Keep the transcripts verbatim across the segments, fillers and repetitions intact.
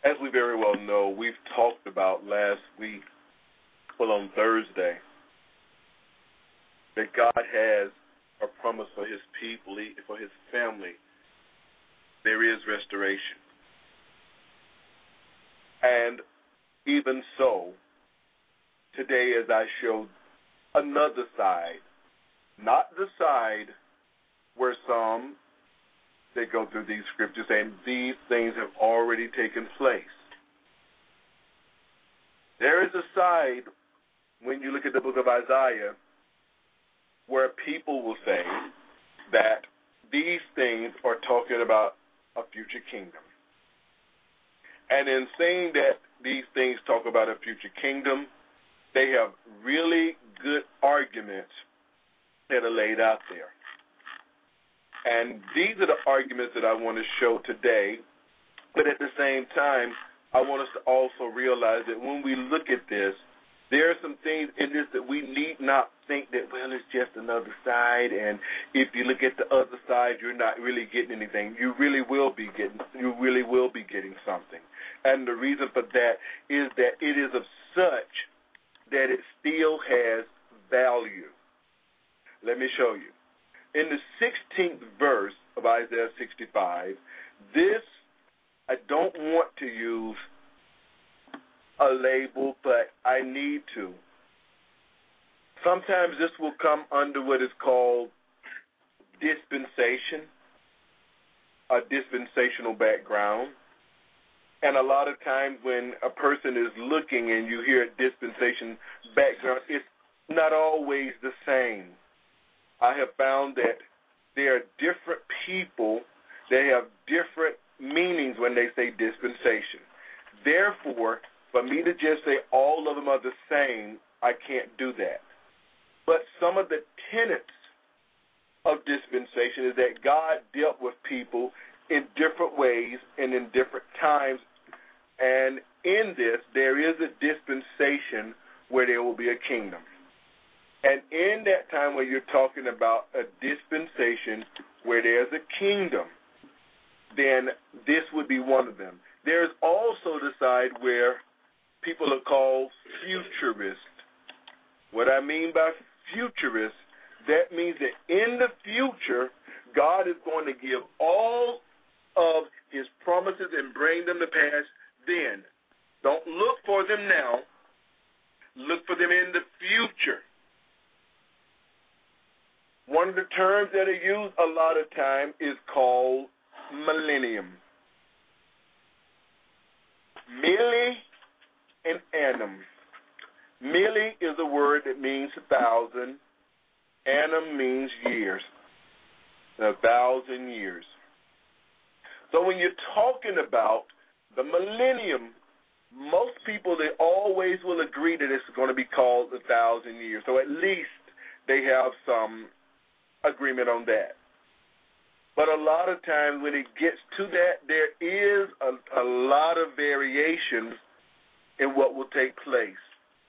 as we very well know, we've talked about last week, well, on Thursday, that God has a promise for his people, for his family. There is restoration. And even so, today as I showed another side, not the side where some, they go through these scriptures saying these things have already taken place. There is a side, when you look at the book of Isaiah, where people will say that these things are talking about a future kingdom. And in saying that these things talk about a future kingdom, they have really good arguments that are laid out there. And these are the arguments that I want to show today. But at the same time, I want us to also realize that when we look at this, there are some things in this that we need not think that, well, it's just another side, and if you look at the other side, you're not really getting anything. You really will be getting, you really will be getting something. And the reason for that is that it is of such that it still has value. Let me show you. In the sixteenth verse of Isaiah sixty-five, this, I don't want to use a label, but I need to. Sometimes this will come under what is called dispensation, a dispensational background. And a lot of times when a person is looking and you hear a dispensation background, it's not always the same. I have found that there are different people that have different meanings when they say dispensation. Therefore, for me to just say all of them are the same, I can't do that. But some of the tenets of dispensation is that God dealt with people in different ways and in different times. And in this, there is a dispensation where there will be a kingdom. And in that time where you're talking about a dispensation where there's a kingdom, then this would be one of them. There's also the side where people are called futurists. What I mean by futurists, that means that in the future, God is going to give all of his promises and bring them to pass then. Don't look for them now. Look for them in the future. One of the terms that are used a lot of time is called millennium. Milli and annum. Milli is a word that means a thousand. Annum means years. A thousand years. So when you're talking about the millennium, most people, they always will agree that it's going to be called a thousand years. So at least they have some agreement on that. But a lot of times when it gets to that, there is a, a lot of variations in what will take place.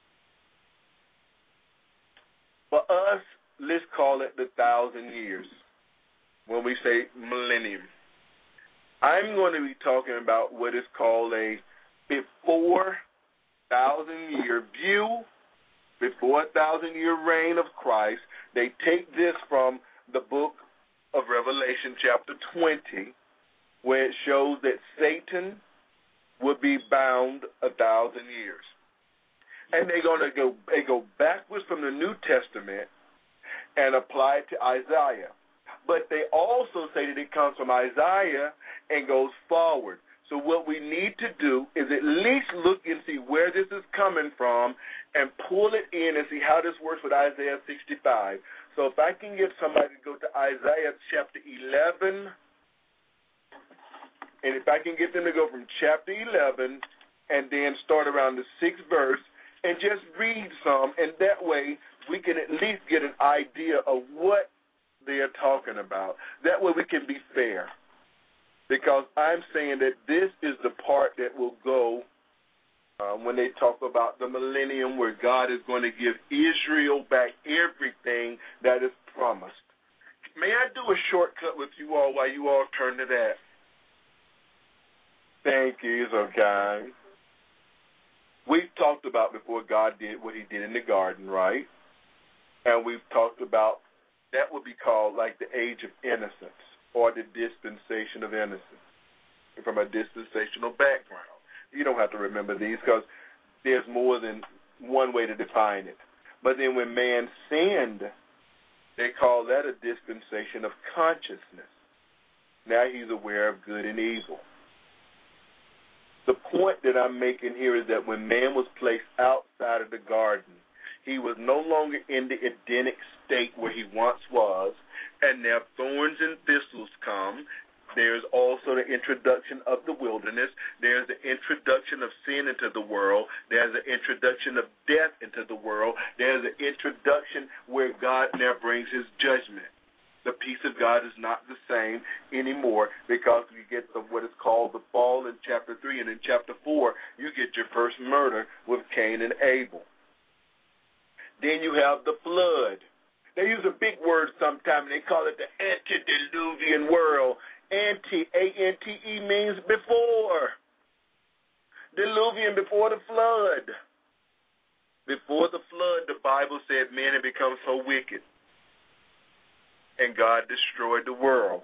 For us, let's call it the thousand years when we say millennium. I'm going to be talking about what is called a before thousand year view, before a thousand year reign of Christ. They take this from the book of Revelation chapter twenty, where it shows that Satan would be bound a thousand years. And they're going to go, they go backwards from the New Testament and apply it to Isaiah. But they also say that it comes from Isaiah and goes forward. So what we need to do is at least look and see where this is coming from and pull it in and see how this works with Isaiah sixty-five. So if I can get somebody to go to Isaiah chapter eleven, and if I can get them to go from chapter eleven and then start around the sixth verse and just read some, and that way we can at least get an idea of what they are talking about. That way we can be fair. Because I'm saying that this is the part that will go uh, when they talk about the millennium, where God is going to give Israel back everything that is promised. May I do a shortcut with you all while you all turn to that? Thank you. You're so kind. We've talked about before God did what he did in the garden, right? And we've talked about that would be called like the age of innocence or the dispensation of innocence from a dispensational background. You don't have to remember these because there's more than one way to define it. But then when man sinned, they call that a dispensation of consciousness. Now he's aware of good and evil. The point that I'm making here is that when man was placed outside of the garden, he was no longer in the Edenic state where he once was, and now thorns and thistles come. There's also the introduction of the wilderness. There's the introduction of sin into the world. There's the introduction of death into the world. There's the introduction where God now brings his judgment. The peace of God is not the same anymore because you get the, what is called the fall in chapter three, and in chapter four, you get your first murder with Cain and Abel. Then you have the flood. They use a big word sometimes, and they call it the antediluvian world. Anti, A N T E, means before. Diluvian, before the flood. Before the flood, the Bible said men had become so wicked, and God destroyed the world.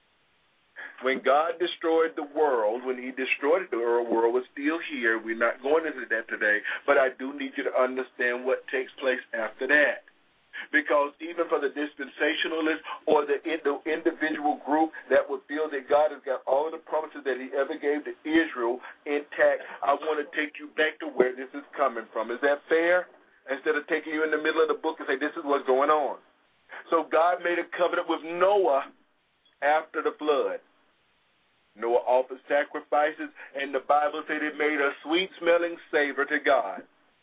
When God destroyed the world, when he destroyed it, the world was still here. We're not going into that today, but I do need you to understand what takes place after that. Because even for the dispensationalist or the, the individual group that would feel that God has got all of the promises that he ever gave to Israel intact, I want to take you back to where this is coming from. Is that fair? Instead of taking you in the middle of the book and say, this is what's going on. So God made a covenant with Noah after the flood. Noah offered sacrifices, and the Bible said it made a sweet-smelling savor to God.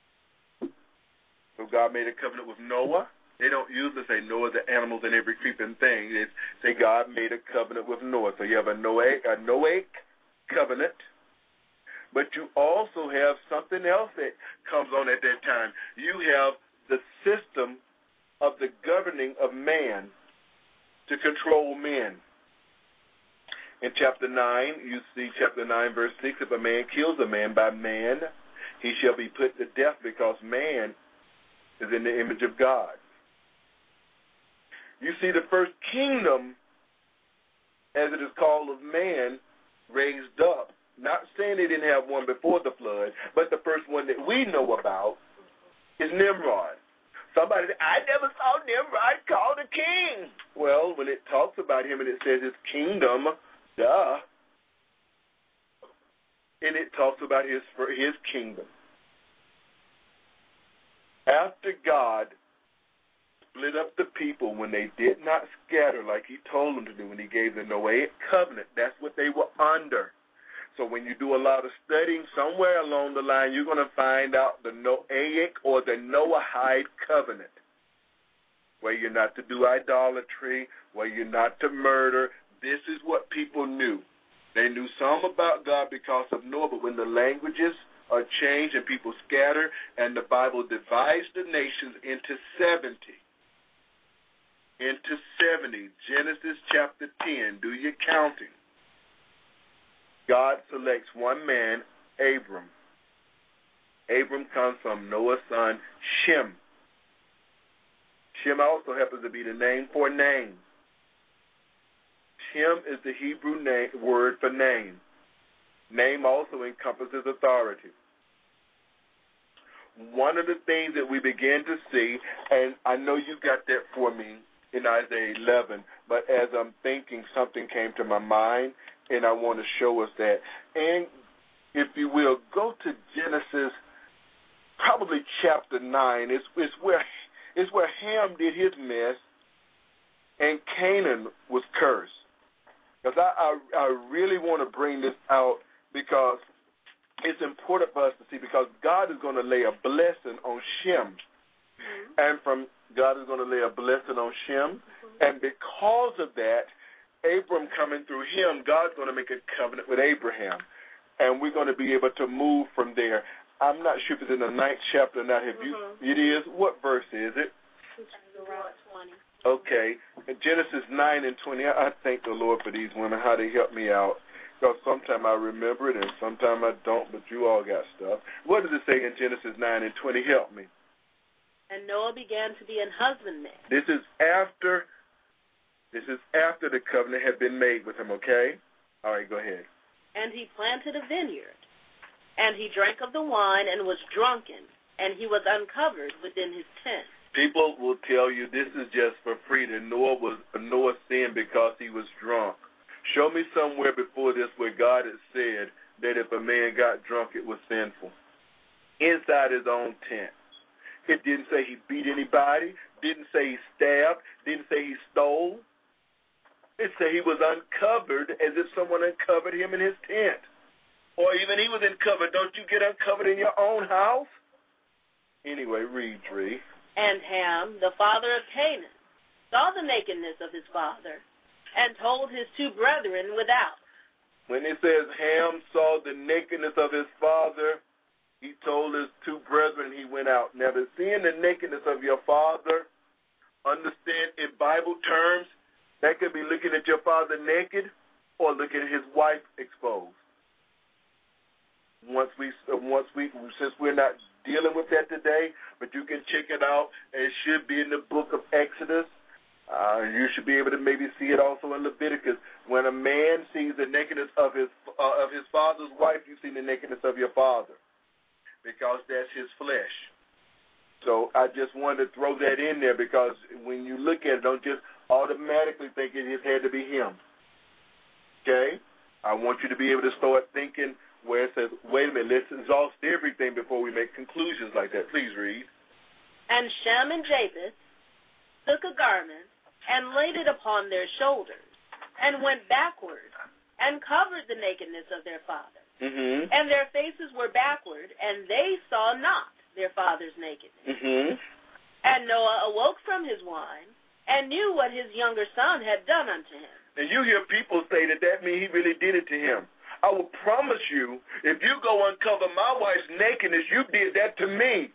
So God made a covenant with Noah. They don't usually say Noah, the animals and every creeping thing. They say God made a covenant with Noah. So you have a Noahic, a Noahic covenant, but you also have something else that comes on at that time. You have the system of the governing of man to control men. In chapter nine, you see chapter nine, verse six, if a man kills a man by man, he shall be put to death because man is in the image of God. You see the first kingdom, as it is called, of man raised up. Not saying they didn't have one before the flood, but the first one that we know about is Nimrod. Somebody said, I never saw Nimrod called a king. Well, when it talks about him and it says his kingdom, duh. And it talks about his, for his kingdom. After God split up the people when they did not scatter like he told them to do when he gave the Noahic covenant, that's what they were under. So when you do a lot of studying, somewhere along the line, you're going to find out the Noahic or the Noahide covenant, where you're not to do idolatry, where you're not to murder. This is what people knew. They knew some about God because of Noah, but when the languages are changed and people scatter, and the Bible divides the nations into seventy. Into seventy. Genesis chapter ten. Do your counting. God selects one man, Abram. Abram comes from Noah's son, Shem. Shem also happens to be the name for name. Shem is the Hebrew name, word for name. Name also encompasses authority. One of the things that we begin to see, and I know you got that for me in Isaiah eleven, but as I'm thinking, something came to my mind, and I want to show us that. And if you will, go to Genesis, probably chapter nine. It's, it's where it's where Ham did his mess, and Canaan was cursed. Because I, I, I really want to bring this out because it's important for us to see, because God is going to lay a blessing on Shem. Mm-hmm. And from God is going to lay a blessing on Shem. Mm-hmm. And because of that, Abram coming through him, God's going to make a covenant with Abraham. And we're going to be able to move from there. I'm not sure if it's in the ninth chapter or not. Have mm-hmm. you? It is. What verse is it? Around twenty. Okay. In Genesis nine and twenty, I, I thank the Lord for these women, how they help me out. Because sometimes I remember it and sometimes I don't, but you all got stuff. What does it say in Genesis nine and twenty? Help me. And Noah began to be an husbandman. This is after, this is after the covenant had been made with him, okay? All right, go ahead. And he planted a vineyard, and he drank of the wine and was drunken, and he was uncovered within his tent. People will tell you this is just for free, that Noah was Noah sinned because he was drunk. Show me somewhere before this where God had said that if a man got drunk, it was sinful. Inside his own tent. It didn't say he beat anybody, didn't say he stabbed, didn't say he stole. It said he was uncovered as if someone uncovered him in his tent. Or even he was uncovered. Don't you get uncovered in your own house? Anyway, read, Dree. And Ham, the father of Canaan, saw the nakedness of his father, and told his two brethren without. When it says Ham saw the nakedness of his father, he told his two brethren he went out. Now, to seeing the nakedness of your father, understand in Bible terms, that could be looking at your father naked or looking at his wife exposed. Once we, once we, since we're not dealing with that today, but you can check it out. It should be in the book of Exodus. Uh, you should be able to maybe see it also in Leviticus. When a man sees the nakedness of his uh, of his father's wife, you see the nakedness of your father, because that's his flesh. So I just wanted to throw that in there, because when you look at it, don't just automatically think it just had to be him. Okay? I want you to be able to start thinking where it says, wait a minute, let's exhaust everything before we make conclusions like that. Please read. And Shem and Japheth took a garment and laid it upon their shoulders, and went backward, and covered the nakedness of their father. Mm-hmm. And their faces were backward, and they saw not their father's nakedness. Mm-hmm. And Noah awoke from his wine, and knew what his younger son had done unto him. And you hear people say that that means he really did it to him. I will promise you, if you go uncover my wife's nakedness, you did that to me.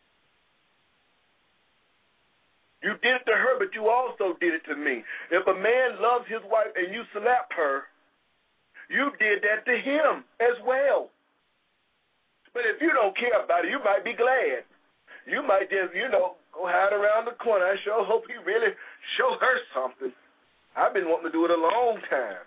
You did it to her, but you also did it to me. If a man loves his wife and you slap her, you did that to him as well. But if you don't care about it, you might be glad. You might just, you know, go hide around the corner. I sure hope he really show her something. I've been wanting to do it a long time.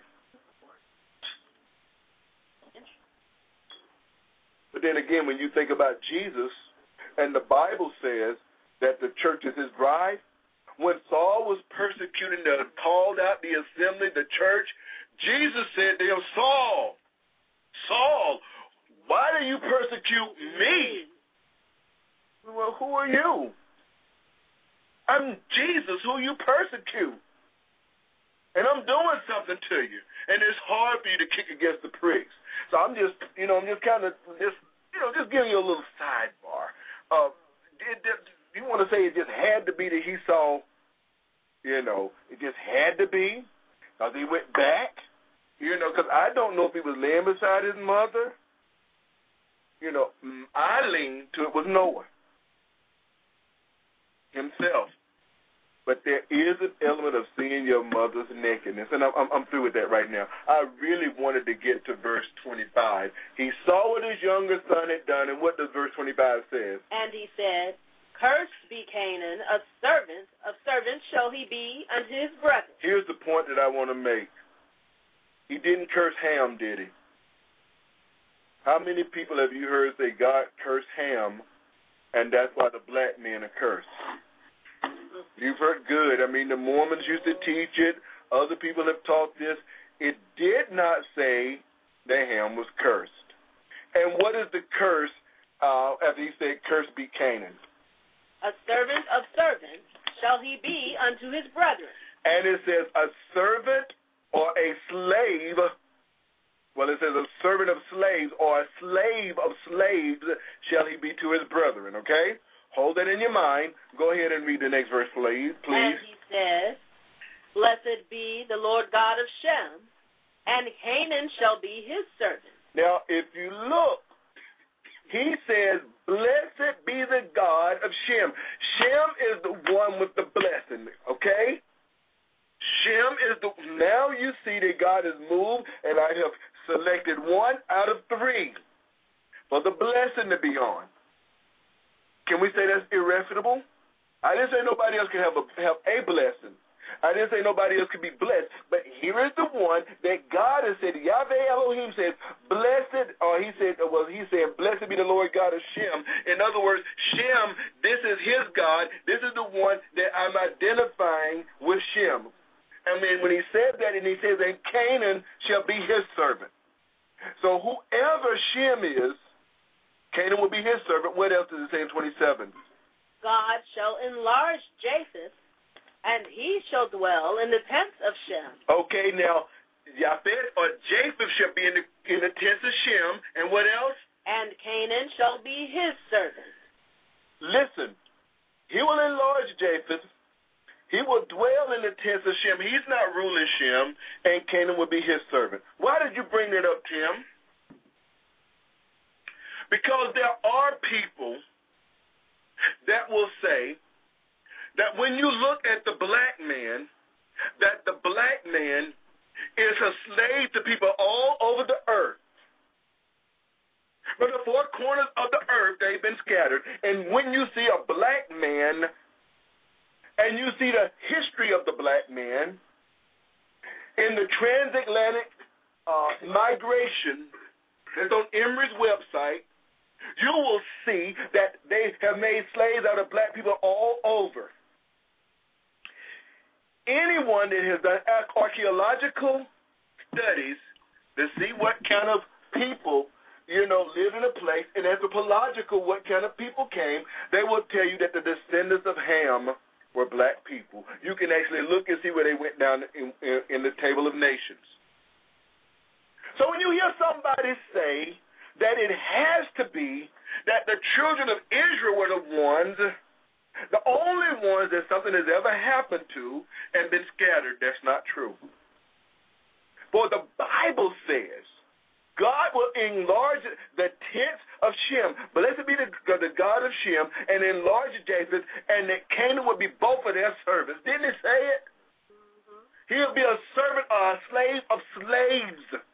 But then again, when you think about Jesus, and the Bible says that the church is his bride, when Saul was persecuting, the, called out the assembly, the church, Jesus said to him, Saul, Saul, why do you persecute me? Well, who are you? I'm Jesus, who you persecute. And I'm doing something to you. And it's hard for you to kick against the pricks. So I'm just, you know, I'm just kind of, just, you know, just giving you a little sidebar. Uh, it, it, you want to say it just had to be that he saw, you know, it just had to be because he went back, you know, because I don't know if he was laying beside his mother. You know, I lean to it was Noah himself. But there is an element of seeing your mother's nakedness, and I'm, I'm, I'm through with that right now. I really wanted to get to verse twenty-five. He saw what his younger son had done, and what does verse twenty-five say? And he said, Cursed be Canaan, a servant of servants shall he be unto his brethren. Here's the point that I want to make. He didn't curse Ham, did he? How many people have you heard say God cursed Ham, and that's why the black men are cursed? You've heard good. I mean, the Mormons used to teach it. Other people have taught this. It did not say that Ham was cursed. And what is the curse uh, after he said, cursed be Canaan? A servant of servants shall he be unto his brethren. And it says a servant or a slave. Well, it says a servant of slaves or a slave of slaves shall he be to his brethren, okay? Hold that in your mind. Go ahead and read the next verse, please. please. And he says, Blessed be the Lord God of Shem, and Canaan shall be his servant. Now, if you look, he says, Blessed be the God of Shem. Shem is the one with the blessing, okay? Shem is the, now you see that God has moved, and I have selected one out of three for the blessing to be on. Can we say that's irrefutable? I didn't say nobody else can have a, have a blessing. I didn't say nobody else could be blessed, but here is the one that God has said. Yahweh Elohim says, blessed, or he said, well, he said, blessed be the Lord God of Shem. In other words, Shem, this is his God. This is the one that I'm identifying with Shem. I mean, when he said that, and he says, and Canaan shall be his servant. So whoever Shem is, Canaan will be his servant. What else does it say in twenty-seven? God shall enlarge Japheth, and he shall dwell in the tents of Shem. Okay, now, Japheth or Japheth shall be in the, in the tents of Shem, and what else? And Canaan shall be his servant. Listen, he will enlarge Japheth. He will dwell in the tents of Shem. He's not ruling Shem, and Canaan will be his servant. Why did you bring that up, Tim? Because there are people that will say that when you look at the black man, that the black man is a slave to people all over the earth. From the four corners of the earth, they've been scattered. And when you see a black man, and you see the history of the black man in the transatlantic uh, migration that's on Emory's website, you will see that they have made slaves out of black people all over. Anyone that has done archaeological studies to see what kind of people, you know, live in a place, and anthropological, what kind of people came, they will tell you that the descendants of Ham were black people. You can actually look and see where they went down in, in, in the Table of Nations. So when you hear somebody say that it has to be that the children of Israel were the ones, the only ones that something has ever happened to and been scattered, that's not true. For the Bible says God will enlarge the tents of Shem. Blessed be the, the God of Shem, and enlarge Japheth, and that Canaan will be both of their servants. Didn't it say it? Mm-hmm. He'll be a servant or a slave of slaves.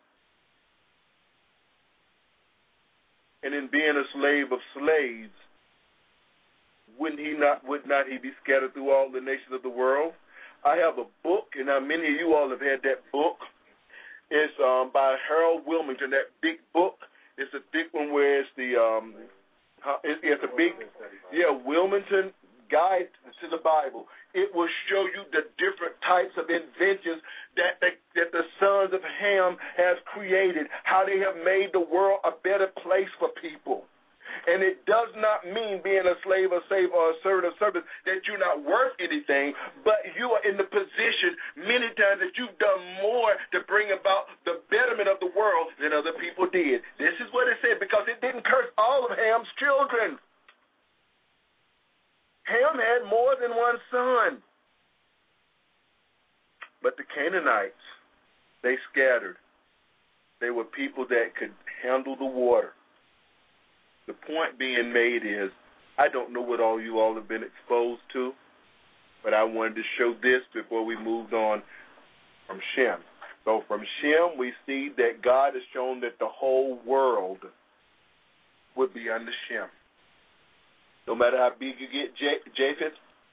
And in being a slave of slaves, wouldn't he not, would not he be scattered through all the nations of the world? I have a book, and now many of you all have had that book. It's um, by Harold Wilmington, that big book. It's a thick one where it's the, um, it's, it's a big, yeah, Wilmington Guide to the Bible. It will show you the different types of inventions that the, that the sons of Ham have created, how they have made the world a better place for people. And it does not mean being a slave or slave or a servant of service that you're not worth anything, but you are in the position many times that you've done more to bring about the betterment of the world than other people did. This is what it said, because it didn't curse all of Ham's children. Ham had more than one son. But the Canaanites, they scattered. They were people that could handle the water. The point being made is, I don't know what all you all have been exposed to, but I wanted to show this before we moved on from Shem. So from Shem, we see that God has shown that the whole world would be under Shem. No matter how big you get, Japheth,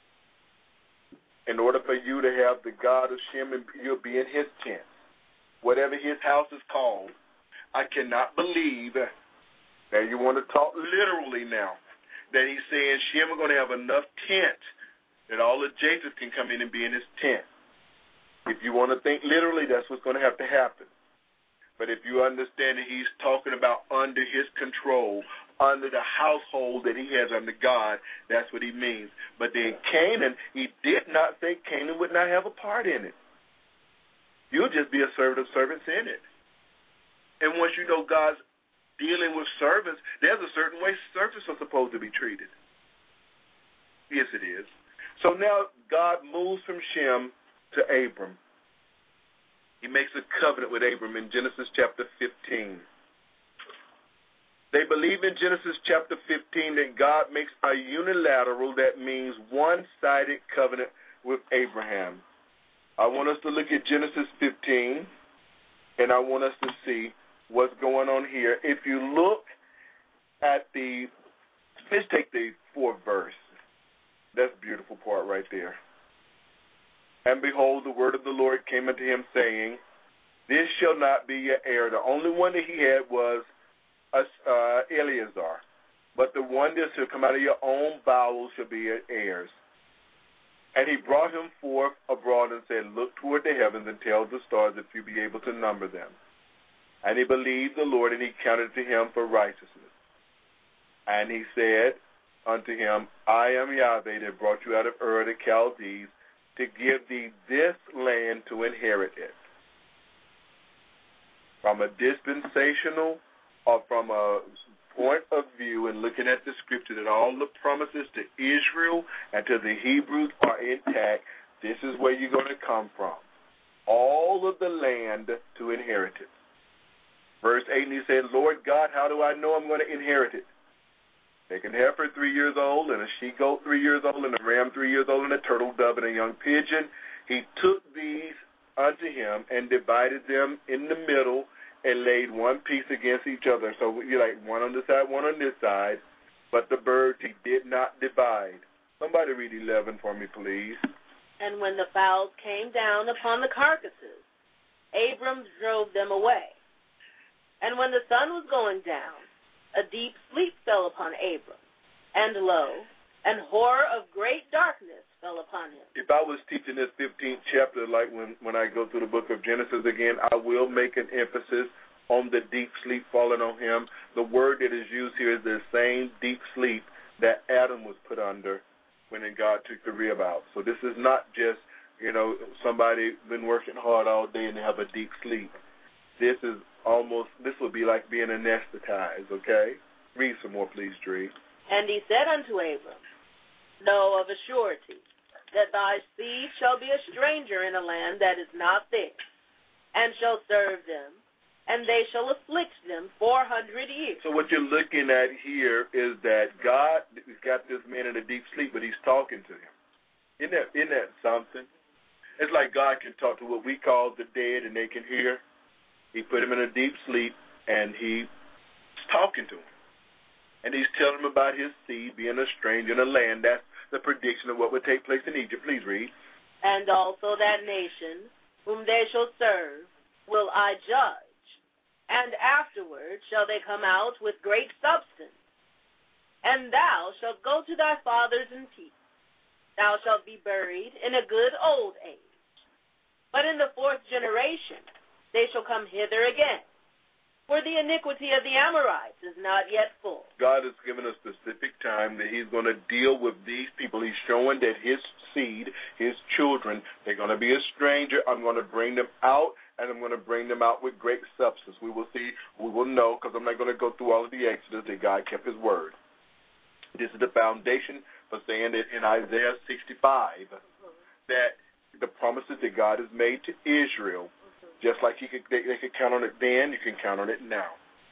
in order for you to have the God of Shem, you'll be in his tent. Whatever his house is called, I cannot believe that you want to talk literally now, that he's saying Shem are going to have enough tent that all of Japheth can come in and be in his tent. If you want to think literally, that's what's going to have to happen. But if you understand that he's talking about under his control, under the household that he has under God, that's what he means. But then Canaan, he did not say Canaan would not have a part in it. You'll just be a servant of servants in it. And once you know God's dealing with servants, there's a certain way servants are supposed to be treated. Yes, it is. So now God moves from Shem to Abram. He makes a covenant with Abram in Genesis chapter fifteen. They believe in Genesis chapter fifteen that God makes a unilateral, that means one-sided covenant with Abraham. I want us to look at Genesis fifteen, and I want us to see what's going on here. If you look at the, let's take the fourth verse. That's a beautiful part right there. And behold, the word of the Lord came unto him, saying, this shall not be your heir. The only one that he had was uh, Eleazar. But the one that shall come out of your own bowels shall be your heirs. And he brought him forth abroad and said, look toward the heavens and tell the stars if you be able to number them. And he believed the Lord, and he counted to him for righteousness. And he said unto him, I am Yahweh that brought you out of Ur of the Chaldees to give thee this land to inherit it. From a dispensational or from a point of view and looking at the scripture that all the promises to Israel and to the Hebrews are intact, this is where you're going to come from. All of the land to inherit it. Verse eight, and he said, Lord God, how do I know I'm going to inherit it? Take a heifer three years old, and a she-goat three years old, and a ram three years old, and a turtle dove, and a young pigeon. He took these unto him and divided them in the middle and laid one piece against each other. So you're like one on this side, one on this side. But the birds he did not divide. Somebody read eleven for me, please. And when the fowls came down upon the carcasses, Abram drove them away. And when the sun was going down, a deep sleep fell upon Abram, and lo, an horror of great darkness fell upon him. If I was teaching this fifteenth chapter, like when, when I go through the book of Genesis again, I will make an emphasis on the deep sleep falling on him. The word that is used here is the same deep sleep that Adam was put under when God took the rib out. So this is not just, you know, somebody been working hard all day and they have a deep sleep. This is almost, this would be like being anesthetized, okay? Read some more, please, Dree. And he said unto Abram, know of a surety that thy seed shall be a stranger in a land that is not theirs, and shall serve them, and they shall afflict them four hundred years. So what you're looking at here is that God has got this man in a deep sleep, but he's talking to him. Isn't that, isn't that something? It's like God can talk to what we call the dead, and they can hear. He put him in a deep sleep, and he's talking to him. And he's telling him about his seed being a stranger in a land. That's the prediction of what would take place in Egypt. Please read. And also that nation whom they shall serve will I judge, and afterward shall they come out with great substance. And thou shalt go to thy fathers in peace. Thou shalt be buried in a good old age. But in the fourth generation they shall come hither again, for the iniquity of the Amorites is not yet full. God has given a specific time that he's going to deal with these people. He's showing that his seed, his children, they're going to be a stranger. I'm going to bring them out, and I'm going to bring them out with great substance. We will see, we will know, because I'm not going to go through all of the Exodus, that God kept his word. This is the foundation for saying that in Isaiah sixty-five, that the promises that God has made to Israel, just like he could, they, they could count on it then, you can count on it now.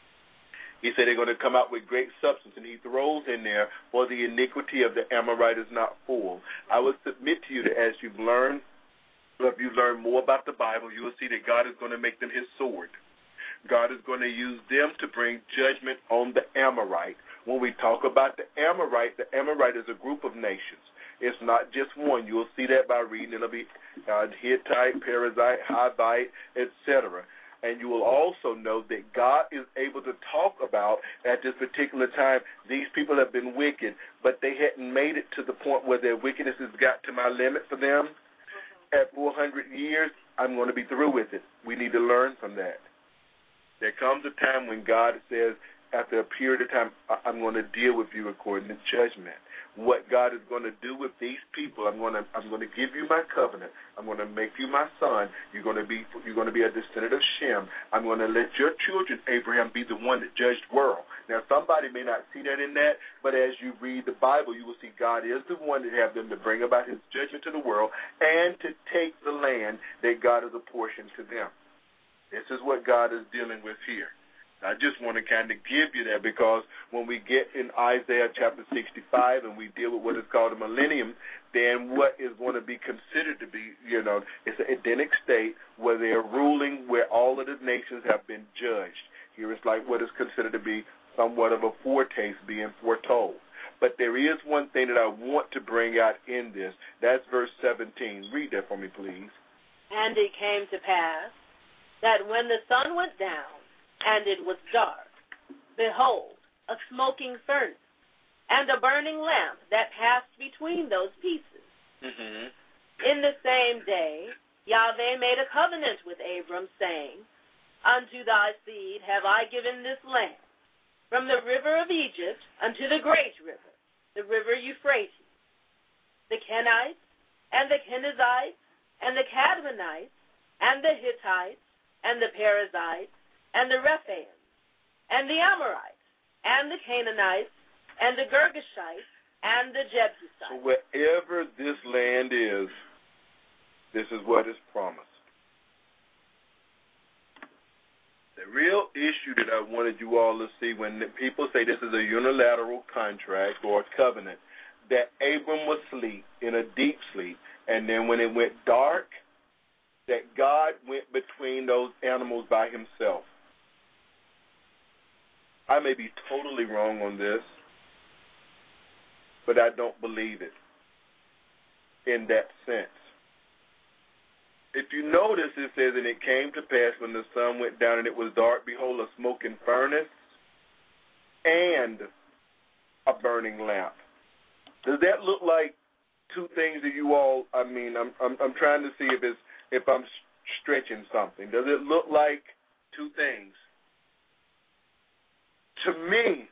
He said they're going to come out with great substance, and he throws in there, for the iniquity of the Amorite is not full. I would submit to you that as you've learned, if you learn more about the Bible, you will see that God is going to make them his sword. God is going to use them to bring judgment on the Amorite. When we talk about the Amorite, the Amorite is a group of nations. It's not just one. You'll see that by reading. It'll be uh, Hittite, Perizzite, Hivite, et cetera. And you will also know that God is able to talk about, at this particular time, these people have been wicked, but they hadn't made it to the point where their wickedness has got to my limit for them. At four hundred years, I'm going to be through with it. We need to learn from that. There comes a time when God says, after a period of time, I'm going to deal with you according to judgment. What God is going to do with these people, I'm going to I'm going to give you my covenant. I'm going to make you my son. You're going to be you're going to be a descendant of Shem. I'm going to let your children, Abraham, be the one that judged the world. Now, somebody may not see that in that, but as you read the Bible, you will see God is the one that have them to bring about his judgment to the world and to take the land that God has apportioned to them. This is what God is dealing with here. I just want to kind of give you that because when we get in Isaiah chapter sixty-five and we deal with what is called a millennium, then what is going to be considered to be, you know, it's an Edenic state where they are ruling where all of the nations have been judged. Here it's like what is considered to be somewhat of a foretaste being foretold. But there is one thing that I want to bring out in this. That's verse seventeen. Read that for me, please. And it came to pass that when the sun went down, and it was dark, behold, a smoking furnace, and a burning lamp that passed between those pieces. Mm-hmm. In the same day, Yahweh made a covenant with Abram, saying, Unto thy seed have I given this land, from the river of Egypt unto the great river, the river Euphrates, the Kenites, and the Kenizzites, and the Cadmonites, and the Hittites, and the Perizzites, and the Rephaims, and the Amorites, and the Canaanites, and the Girgashites, and the Jebusites. So wherever this land is, this is what is promised. The real issue that I wanted you all to see when people say this is a unilateral contract or a covenant, that Abram was asleep, in a deep sleep, and then when it went dark, that God went between those animals by himself. I may be totally wrong on this, but I don't believe it in that sense. If you notice, it says, and it came to pass when the sun went down and it was dark, behold, a smoking furnace and a burning lamp. Does that look like two things that you all, I mean, I'm I'm, I'm trying to see if it's if I'm stretching something. Does it look like two things? To me,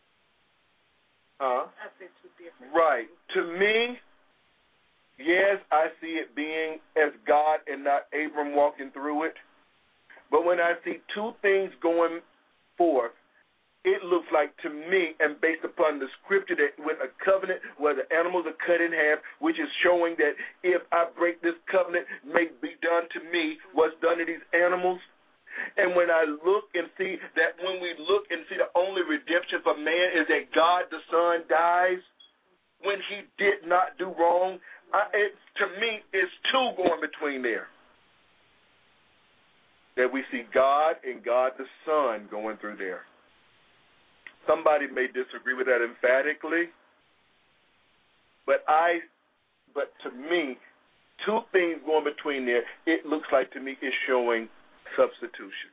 uh, right, to me, yes, I see it being as God and not Abram walking through it. But when I see two things going forth, it looks like to me, and based upon the scripture, that with a covenant where the animals are cut in half, which is showing that if I break this covenant, may be done to me what's done to these animals. And when I look and see that when we look and see the only redemption for man is that God the Son dies when he did not do wrong, I, it, to me, it's two going between there. That we see God and God the Son going through there. Somebody may disagree with that emphatically, but I, but to me, two things going between there, it looks like to me is showing substitution.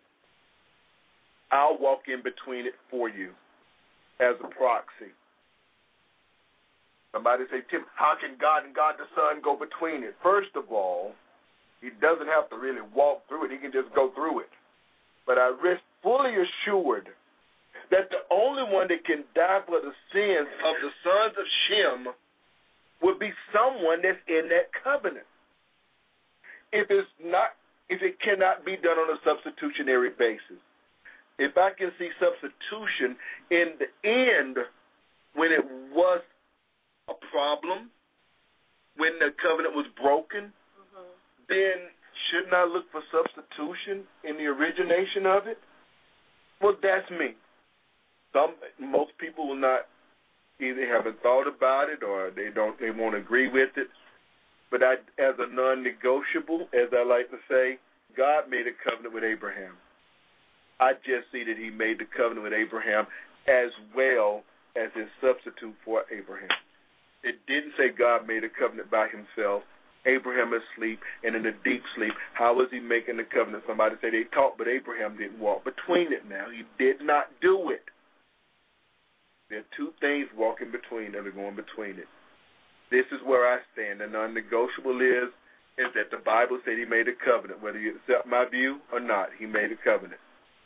I'll walk in between it for you as a proxy. Somebody say, Tim, how can God and God the Son go between it? First of all, he doesn't have to really walk through it. He can just go through it. But I rest fully assured that the only one that can die for the sins of the sons of Shem would be someone that's in that covenant. If it's not, if it cannot be done on a substitutionary basis. If I can see substitution in the end when it was a problem, when the covenant was broken, mm-hmm. then shouldn't I look for substitution in the origination of it? Well, that's me. Some most people will not either haven't thought about it or they don't they won't agree with it. But I, as a non-negotiable, as I like to say, God made a covenant with Abraham. I just see that he made the covenant with Abraham as well as his substitute for Abraham. It didn't say God made a covenant by himself. Abraham is asleep and in a deep sleep. How was he making the covenant? Somebody said they talked, but Abraham didn't walk between it now. He did not do it. There are two things walking between that are going between it. This is where I stand. The non-negotiable is, is that the Bible said he made a covenant. Whether you accept my view or not, he made a covenant.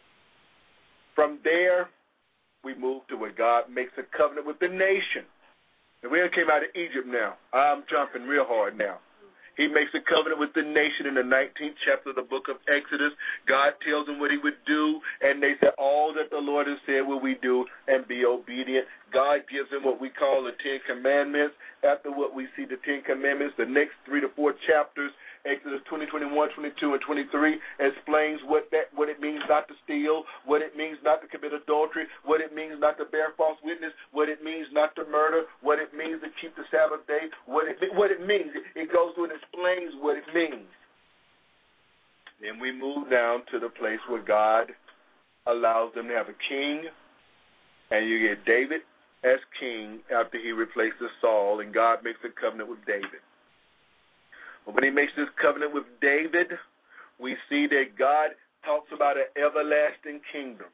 From there, we move to where God makes a covenant with the nation. And we came out of Egypt now. I'm jumping real hard now. He makes a covenant with the nation in the nineteenth chapter of the book of Exodus. God tells them what he would do, and they said, all that the Lord has said will we do, and be obedient. God gives them what we call the Ten Commandments. After what we see the Ten Commandments, the next three to four chapters, Exodus twenty, twenty-one, twenty-two, and twenty-three explains what that what it means not to steal, what it means not to commit adultery, what it means not to bear false witness, what it means not to murder, what it means to keep the Sabbath day, what it what it means. It goes through and explains what it means. Then we move down to the place where God allows them to have a king, and you get David as king after he replaces Saul, and God makes a covenant with David. But when he makes this covenant with David, we see that God talks about an everlasting kingdom.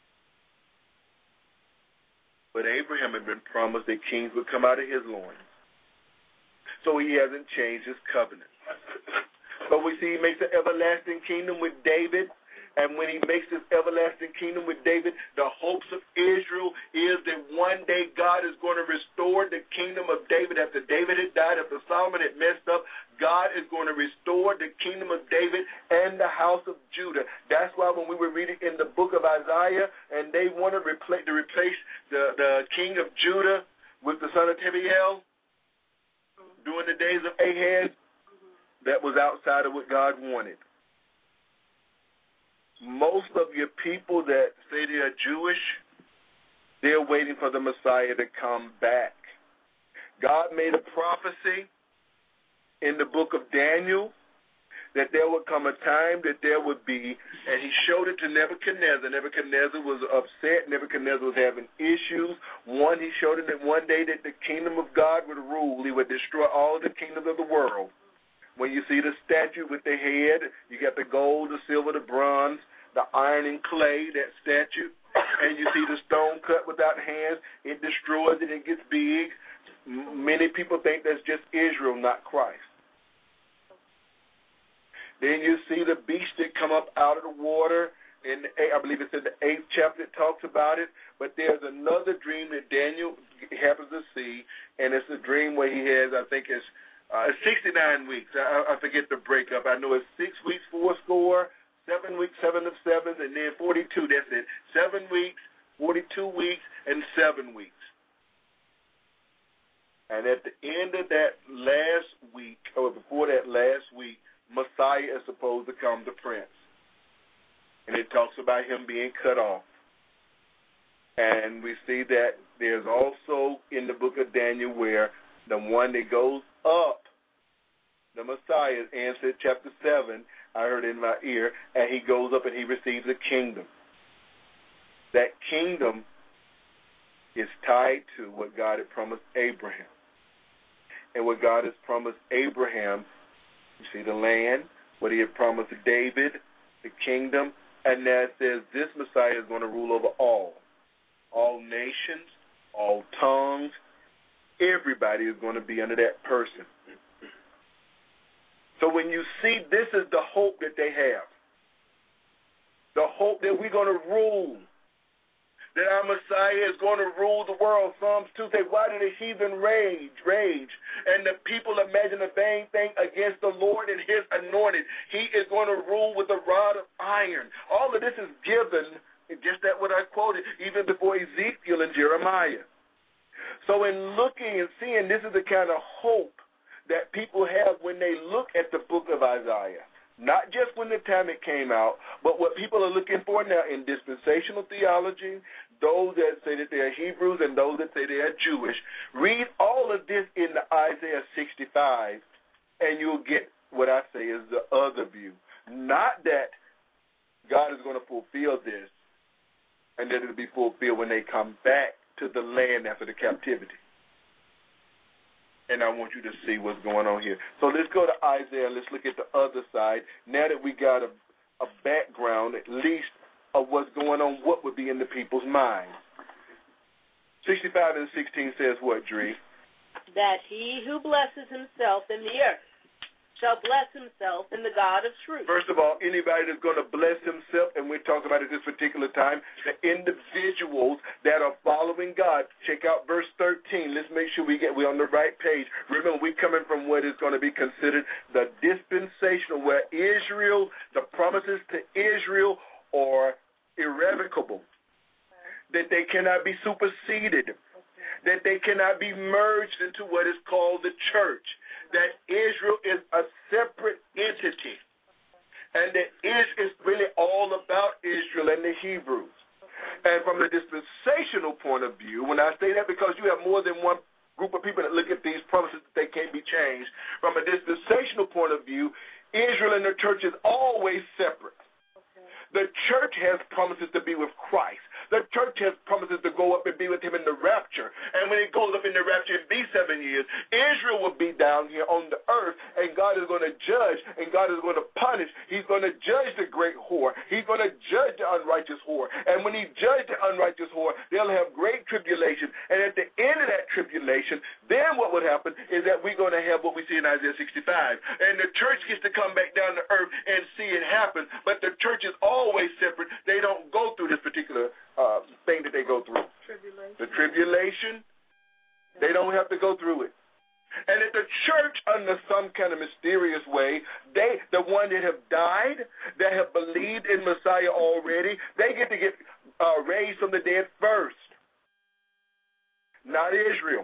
But Abraham had been promised that kings would come out of his loins. So he hasn't changed his covenant. But we see he makes an everlasting kingdom with David. And when he makes this everlasting kingdom with David, the hopes of Israel is that one day God is going to restore the kingdom of David. After David had died, after Solomon had messed up, God is going to restore the kingdom of David and the house of Judah. That's why when we were reading in the book of Isaiah, and they want to replace, to replace the, the king of Judah with the son of Tebiel during the days of Ahaz, that was outside of what God wanted. Most of your people that say they are Jewish, they're waiting for the Messiah to come back. God made a prophecy in the book of Daniel that there would come a time that there would be, and he showed it to Nebuchadnezzar. Nebuchadnezzar was upset. Nebuchadnezzar was having issues. One, he showed him that one day that the kingdom of God would rule. He would destroy all the kingdoms of the world. When you see the statue with the head, you got the gold, the silver, the bronze, the iron and clay, that statue, and you see the stone cut without hands, it destroys it and gets big. Many people think that's just Israel, not Christ. Then you see the beast that come up out of the water, and I believe it's in the eighth chapter it talks about it, but there's another dream that Daniel happens to see, and it's a dream where he has, I think it's Uh, sixty-nine weeks. I, I forget the breakup. I know it's six weeks, four score, seven weeks, seven of sevens, and then forty-two. That's it. Seven weeks, forty-two weeks, and seven weeks. And at the end of that last week, or before that last week, Messiah is supposed to come, the prince. And it talks about him being cut off. And we see that there's also in the book of Daniel where the one that goes up, the Messiah, answered chapter seven, I heard in my ear, and he goes up and he receives a kingdom. That kingdom is tied to what God had promised Abraham. And what God has promised Abraham, you see the land, what he had promised David, the kingdom, and that says this Messiah is going to rule over all. All nations, all tongues, everybody is going to be under that person. So when you see this is the hope that they have, the hope that we're going to rule, that our Messiah is going to rule the world. Psalms two says, why do the heathen rage, rage? And the people imagine a vain thing against the Lord and his anointed. He is going to rule with a rod of iron. All of this is given, just that what I quoted, even before Ezekiel and Jeremiah. So in looking and seeing, this is the kind of hope that people have when they look at the book of Isaiah. Not just when the time it came out, but what people are looking for now in dispensational theology, those that say that they are Hebrews and those that say they are Jewish. Read all of this in the Isaiah sixty-five, and you'll get what I say is the other view. Not that God is going to fulfill this, and that it will be fulfilled when they come back to the land after the captivity. And I want you to see what's going on here. So let's go to Isaiah. Let's look at the other side. Now that we got a, a background, at least, of what's going on, what would be in the people's minds. sixty-five and sixteen says what, Dree? That he who blesses himself in the earth shall bless himself in the God of truth. First of all, anybody that's going to bless himself, and we're talking about it this particular time, the individuals that are following God. Check out verse thirteen. Let's make sure we get we're on the right page. Remember, we're coming from what is going to be considered the dispensational, where Israel, the promises to Israel are irrevocable, that they cannot be superseded. that they cannot be merged into what is called the church, that Israel is a separate entity, and that it is really all about Israel and the Hebrews. And from the dispensational point of view, when I say that, because you have more than one group of people that look at these promises that they can't be changed, from a dispensational point of view, Israel and the church is always separate. The church has promises to be with Christ. The church has promises to go up and be with him in the rapture. And when it goes up in the rapture in these seven years, Israel will be down here on the earth, and God is going to judge, and God is going to punish. He's going to judge the great whore. He's going to judge the unrighteous whore. And when he judges the unrighteous whore, they'll have great tribulation. And at the end of that tribulation, then what would happen is that we're going to have what we see in Isaiah sixty-five. And the church gets to come back down to earth and see it happen. But the church is always separate. They don't go through this particular Uh, thing that they go through. Tribulation. The tribulation, they don't have to go through it. And if the church, under some kind of mysterious way, they, the one that have died, that have believed in Messiah already, they get to get uh, raised from the dead first. Not Israel.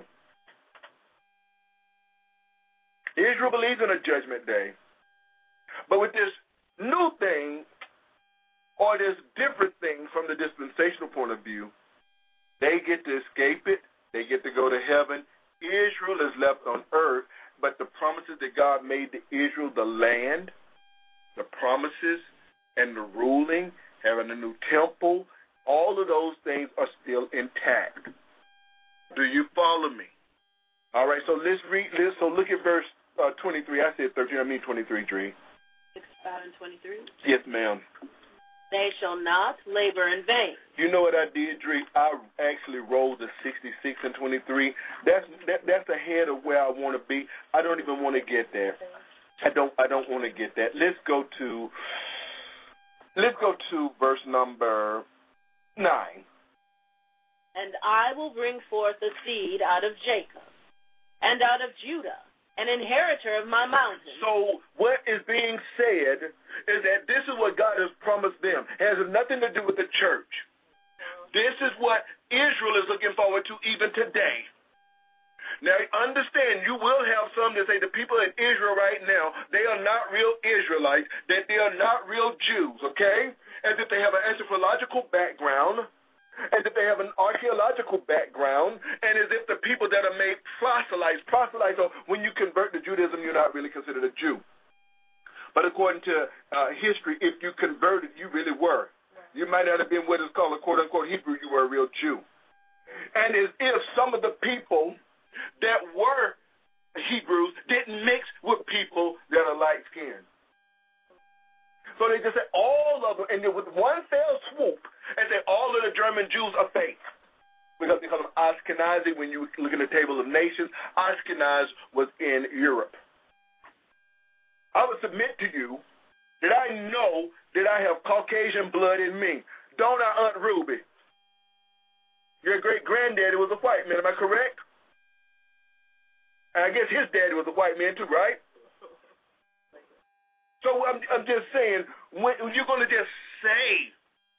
Israel believes in a judgment day. But with this new thing, or this different thing from the dispensational point of view, they get to escape it. They get to go to heaven. Israel is left on earth, but the promises that God made to Israel, the land, the promises, and the ruling, having a new temple, all of those things are still intact. Do you follow me? All right, so let's read this. So look at verse uh, twenty-three. I said thirteen. I mean twenty-three, Dree. sixty-five and twenty-three. Yes, ma'am. They shall not labor in vain. You know what I did, Dree? I actually rolled the sixty-six and twenty-three. That's that, that's ahead of where I want to be. I don't even want to get there. I don't. I don't want to get that. Let's go to. Let's go to verse number nine. And I will bring forth a seed out of Jacob, and out of Judah, an inheritor of my mountain. So what is being said is that this is what God has promised them. It has nothing to do with the church. This is what Israel is looking forward to even today. Now, understand, you will have some that say the people in Israel right now, they are not real Israelites, that they are not real Jews, okay? As if they have an anthropological background, as if they have an archaeological background, and as if the people that are made proselytes, proselytes are when you convert to Judaism, you're not really considered a Jew. But according to uh, history, if you converted, you really were. You might not have been what is called a quote-unquote Hebrew, you were a real Jew. And as if some of the people that were Hebrews didn't mix with people that are light-skinned. So they just said all of them, and then with one fell swoop, and say all of the German Jews are fake. Because they call them Ashkenazi. When you look at the table of nations, Ashkenaz was in Europe. I would submit to you that I know that I have Caucasian blood in me. Don't I, Aunt Ruby? Your great-granddaddy was a white man, am I correct? And I guess his daddy was a white man too, right? So I'm, I'm just saying, when you're going to just say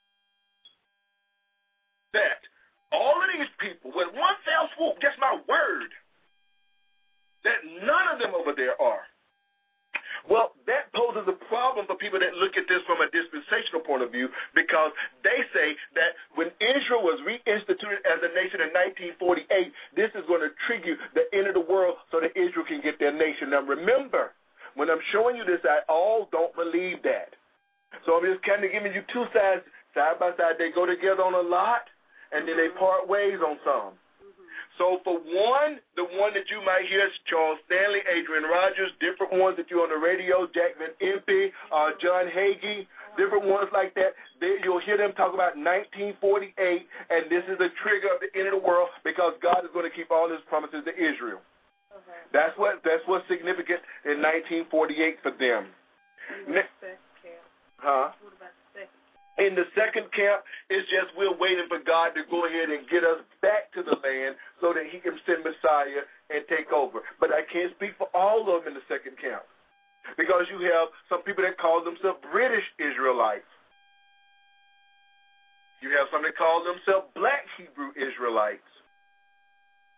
that all of these people, with one fell swoop, just my word, that none of them over there are. Well, that poses a problem for people that look at this from a dispensational point of view, because they say that when Israel was reinstituted as a nation in nineteen forty-eight, this is going to trigger the end of the world so that Israel can get their nation. Now, remember, when I'm showing you this, I all don't believe that. So I'm just kind of giving you two sides, side by side. They go together on a lot, and then they part ways on some. So for one, the one that you might hear is Charles Stanley, Adrian Rogers, different ones that you're on the radio, Jack Van Impe, uh, John Hagee, different ones like that. They, you'll hear them talk about nineteen forty-eight, and this is the trigger of the end of the world because God is going to keep all his promises to Israel. Okay. That's what that's what's significant in nineteen forty-eight for them. What about the second camp? Huh? What about the second? In the second camp, it's just we're waiting for God to go ahead and get us back to the land so that he can send Messiah and take over. But I can't speak for all of them in the second camp, because you have some people that call themselves British Israelites. You have some that call themselves black Hebrew Israelites.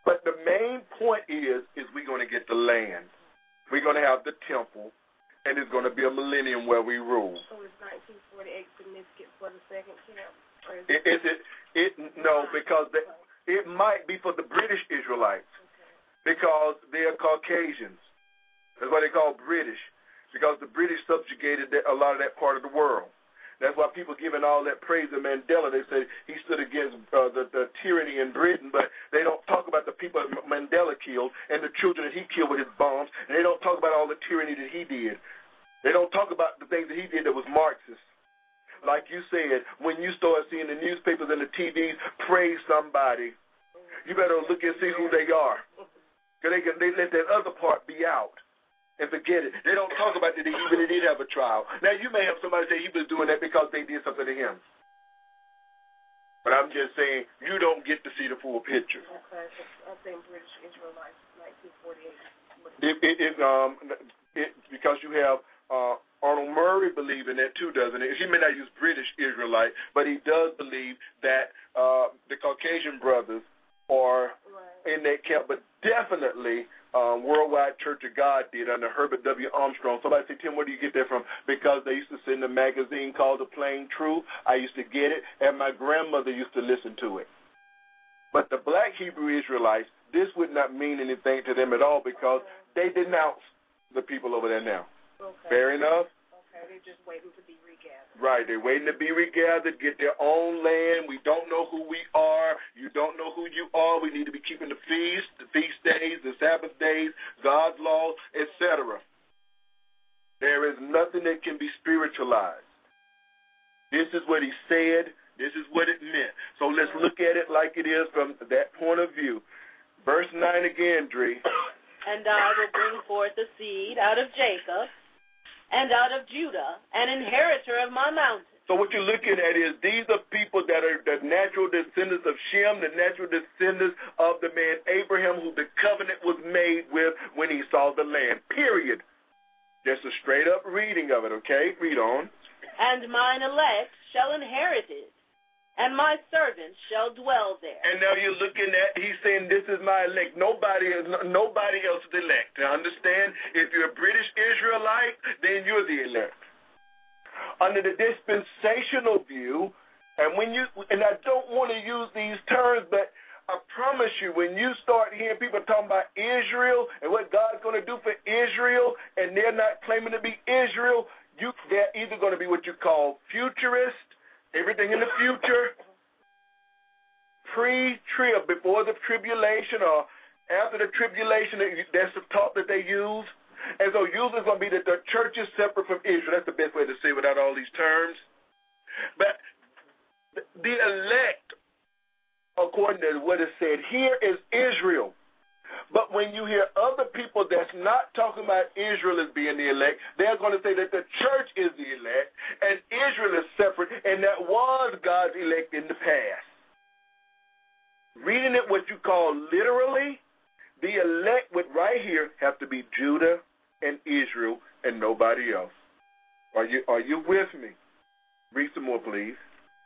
But the main point is, is we're going to get the land. We're going to have the temple, and it's going to be a millennium where we rule. So is nineteen forty-eight significant for the second camp? Or is it, it, it, it, no, because the, it might be for the British Israelites, okay, because they are Caucasians. That's why they call British, because the British subjugated that, a lot of that part of the world. That's why people giving all that praise to Mandela. They say he stood against uh, the, the tyranny in Britain, but they don't talk about the people that Mandela killed and the children that he killed with his bombs, and they don't talk about all the tyranny that he did. They don't talk about the things that he did that was Marxist. Like you said, when you start seeing the newspapers and the T Vs praise somebody, you better look and see who they are, because they, can, they let that other part be out. And forget it. They don't talk about that he really did have a trial. Now, you may have somebody say he was doing that because they did something to him. But I'm just saying, you don't get to see the full picture. Okay. I think British Israelites, nineteen forty-eight. It, it, it, um, it, because you have uh, Arnold Murray believing that too, doesn't it? He may not use British Israelite, but he does believe that uh, the Caucasian brothers are right in that camp, but definitely Um, Worldwide Church of God did under Herbert W. Armstrong. Somebody say, Tim, where do you get that from? Because they used to send a magazine called The Plain Truth. I used to get it, and my grandmother used to listen to it. But the black Hebrew Israelites, this would not mean anything to them at all because they denounce the people over there now. Okay. Fair enough? Okay, they're just waiting to be regathered. Right, they're waiting to be regathered, get their own land. We don't know who we are. You don't know who you are. We need to be keeping the feast, the feast days, the Sabbath days, God's laws, et cetera. There is nothing that can be spiritualized. This is what he said. This is what it meant. So let's look at it like it is from that point of view. Verse nine again, Dree. And I will bring forth a seed out of Jacob, and out of Judah, an inheritor of my mountain. So what you're looking at is these are people that are the natural descendants of Shem, the natural descendants of the man Abraham, who the covenant was made with when he saw the land, period. Just a straight-up reading of it, okay? Read on. And mine elect shall inherit it, and my servants shall dwell there. And now you're looking at, he's saying, this is my elect. Nobody is, nobody else is elect. Now understand, if you're a British Israelite, then you're the elect. Under the dispensational view, and when you, and I don't want to use these terms, but I promise you, when you start hearing people talking about Israel and what God's going to do for Israel, and they're not claiming to be Israel, you, they're either going to be what you call futurist, everything in the future, pre-trib, before the tribulation or after the tribulation, that's the talk that they use. And so usually it's going to be that the church is separate from Israel. That's the best way to say it without all these terms. But the elect, according to what is said here, is Israel. But when you hear other people that's not talking about Israel as being the elect, they're going to say that the church is the elect and Israel is separate, and that was God's elect in the past. Reading it what you call literally, the elect would right here have to be Judah and Israel and nobody else. Are you, are you with me? Read some more, please.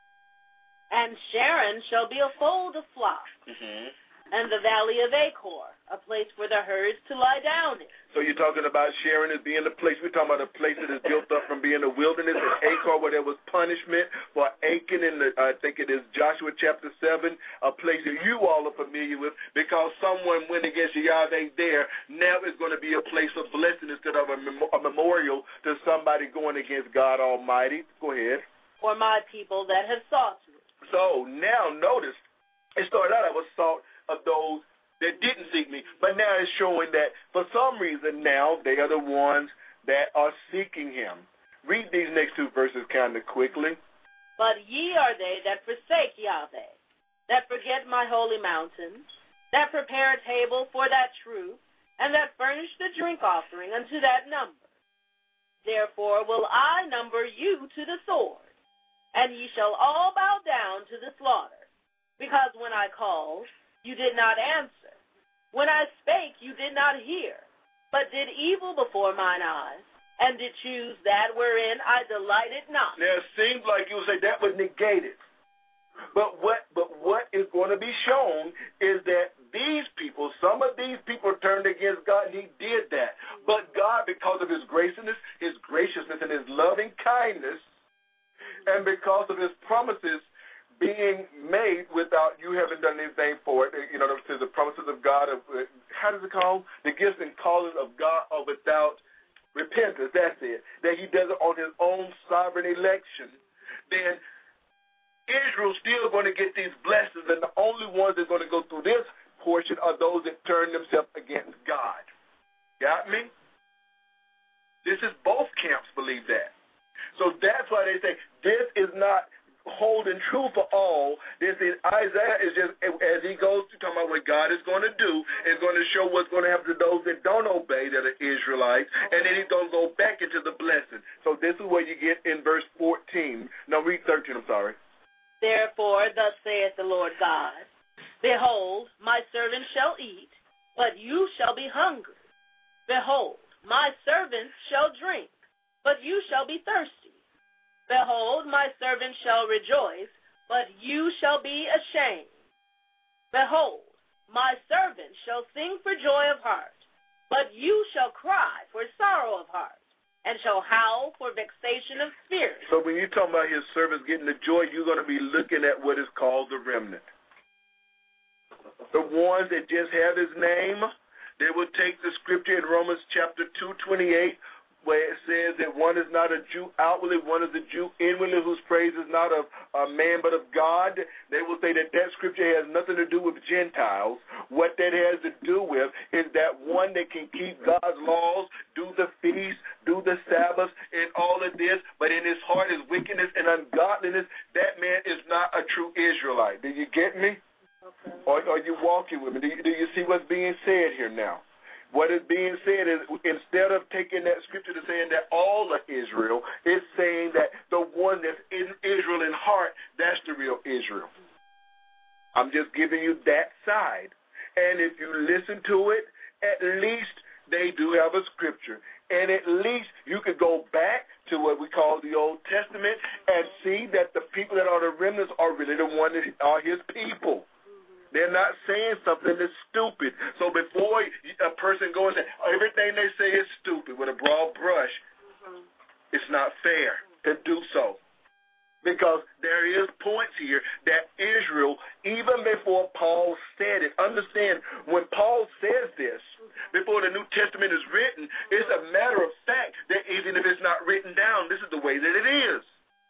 And Sharon shall be a fold of flocks. Mm-hmm. And the valley of Achor, a place for the herds to lie down in. So you're talking about Sharon as being the place. We're talking about a place that is built up from being a wilderness, and Achor where there was punishment for Achan in the, I think it is Joshua chapter seven, a place that you all are familiar with because someone went against Yahweh there. Now it's going to be a place of blessing instead of a, mem- a memorial to somebody going against God Almighty. Go ahead. For my people that have sought you. So now notice, it started out I was sought of those that didn't seek me. But now it's showing that for some reason now they are the ones that are seeking him. Read these next two verses kind of quickly. But ye are they that forsake Yahweh, that forget my holy mountain, that prepare a table for that truth, and that furnish the drink offering unto that number. Therefore will I number you to the sword, and ye shall all bow down to the slaughter, because when I called, you did not answer. When I spake, you did not hear, but did evil before mine eyes, and did choose that wherein I delighted not. Now, it seems like you would say that was negated. But what, but what is going to be shown is that these people, some of these people turned against God, and he did that. But God, because of his graciousness, his graciousness, and his loving kindness, and because of his promises being made without you having done anything for it, you know, to the promises of God, of, how does it call? The gifts and callings of God are without repentance, that's it. That he does it on his own sovereign election. Then Israel's still going to get these blessings, and the only ones that are going to go through this portion are those that turn themselves against God. Got me? This is both camps believe that. So that's why they say this is not holding true for all. This is Isaiah is just, as he goes to talk about what God is going to do, is going to show what's going to happen to those that don't obey, that are Israelites, and then he's going to go back into the blessing. So this is what you get in verse fourteen. No, read thirteen, I'm sorry. Therefore, thus saith the Lord God, behold, my servant shall eat, but you shall be hungry. Behold, my servants shall drink, but you shall be thirsty. Behold, my servant shall rejoice, but you shall be ashamed. Behold, my servant shall sing for joy of heart, but you shall cry for sorrow of heart, and shall howl for vexation of spirit. So when you're talking about his servants getting the joy, you're going to be looking at what is called the remnant. The ones that just have his name, they will take the scripture in Romans chapter two twenty-eight, where it says that one is not a Jew outwardly, one is a Jew inwardly, whose praise is not of a man but of God. They will say that that scripture has nothing to do with Gentiles. What that has to do with is that one that can keep God's laws, do the feast, do the Sabbath, and all of this, but in his heart is wickedness and ungodliness. That man is not a true Israelite. Do you get me? Okay. Or are you walking with me? Do you, do you see what's being said here now? What is being said is, instead of taking that scripture to saying that all of Israel, it's saying that the one that's in Israel in heart, that's the real Israel. I'm just giving you that side. And if you listen to it, at least they do have a scripture. And at least you could go back to what we call the Old Testament and see that the people that are the remnants are really the ones that are his people. They're not saying something that's stupid. So before a person goes and says, everything they say is stupid with a broad brush, mm-hmm. It's not fair to do so. Because there is points here that Israel, even before Paul said it, understand, when Paul says this, before the New Testament is written, it's a matter of fact that even if it's not written down, this is the way that it is.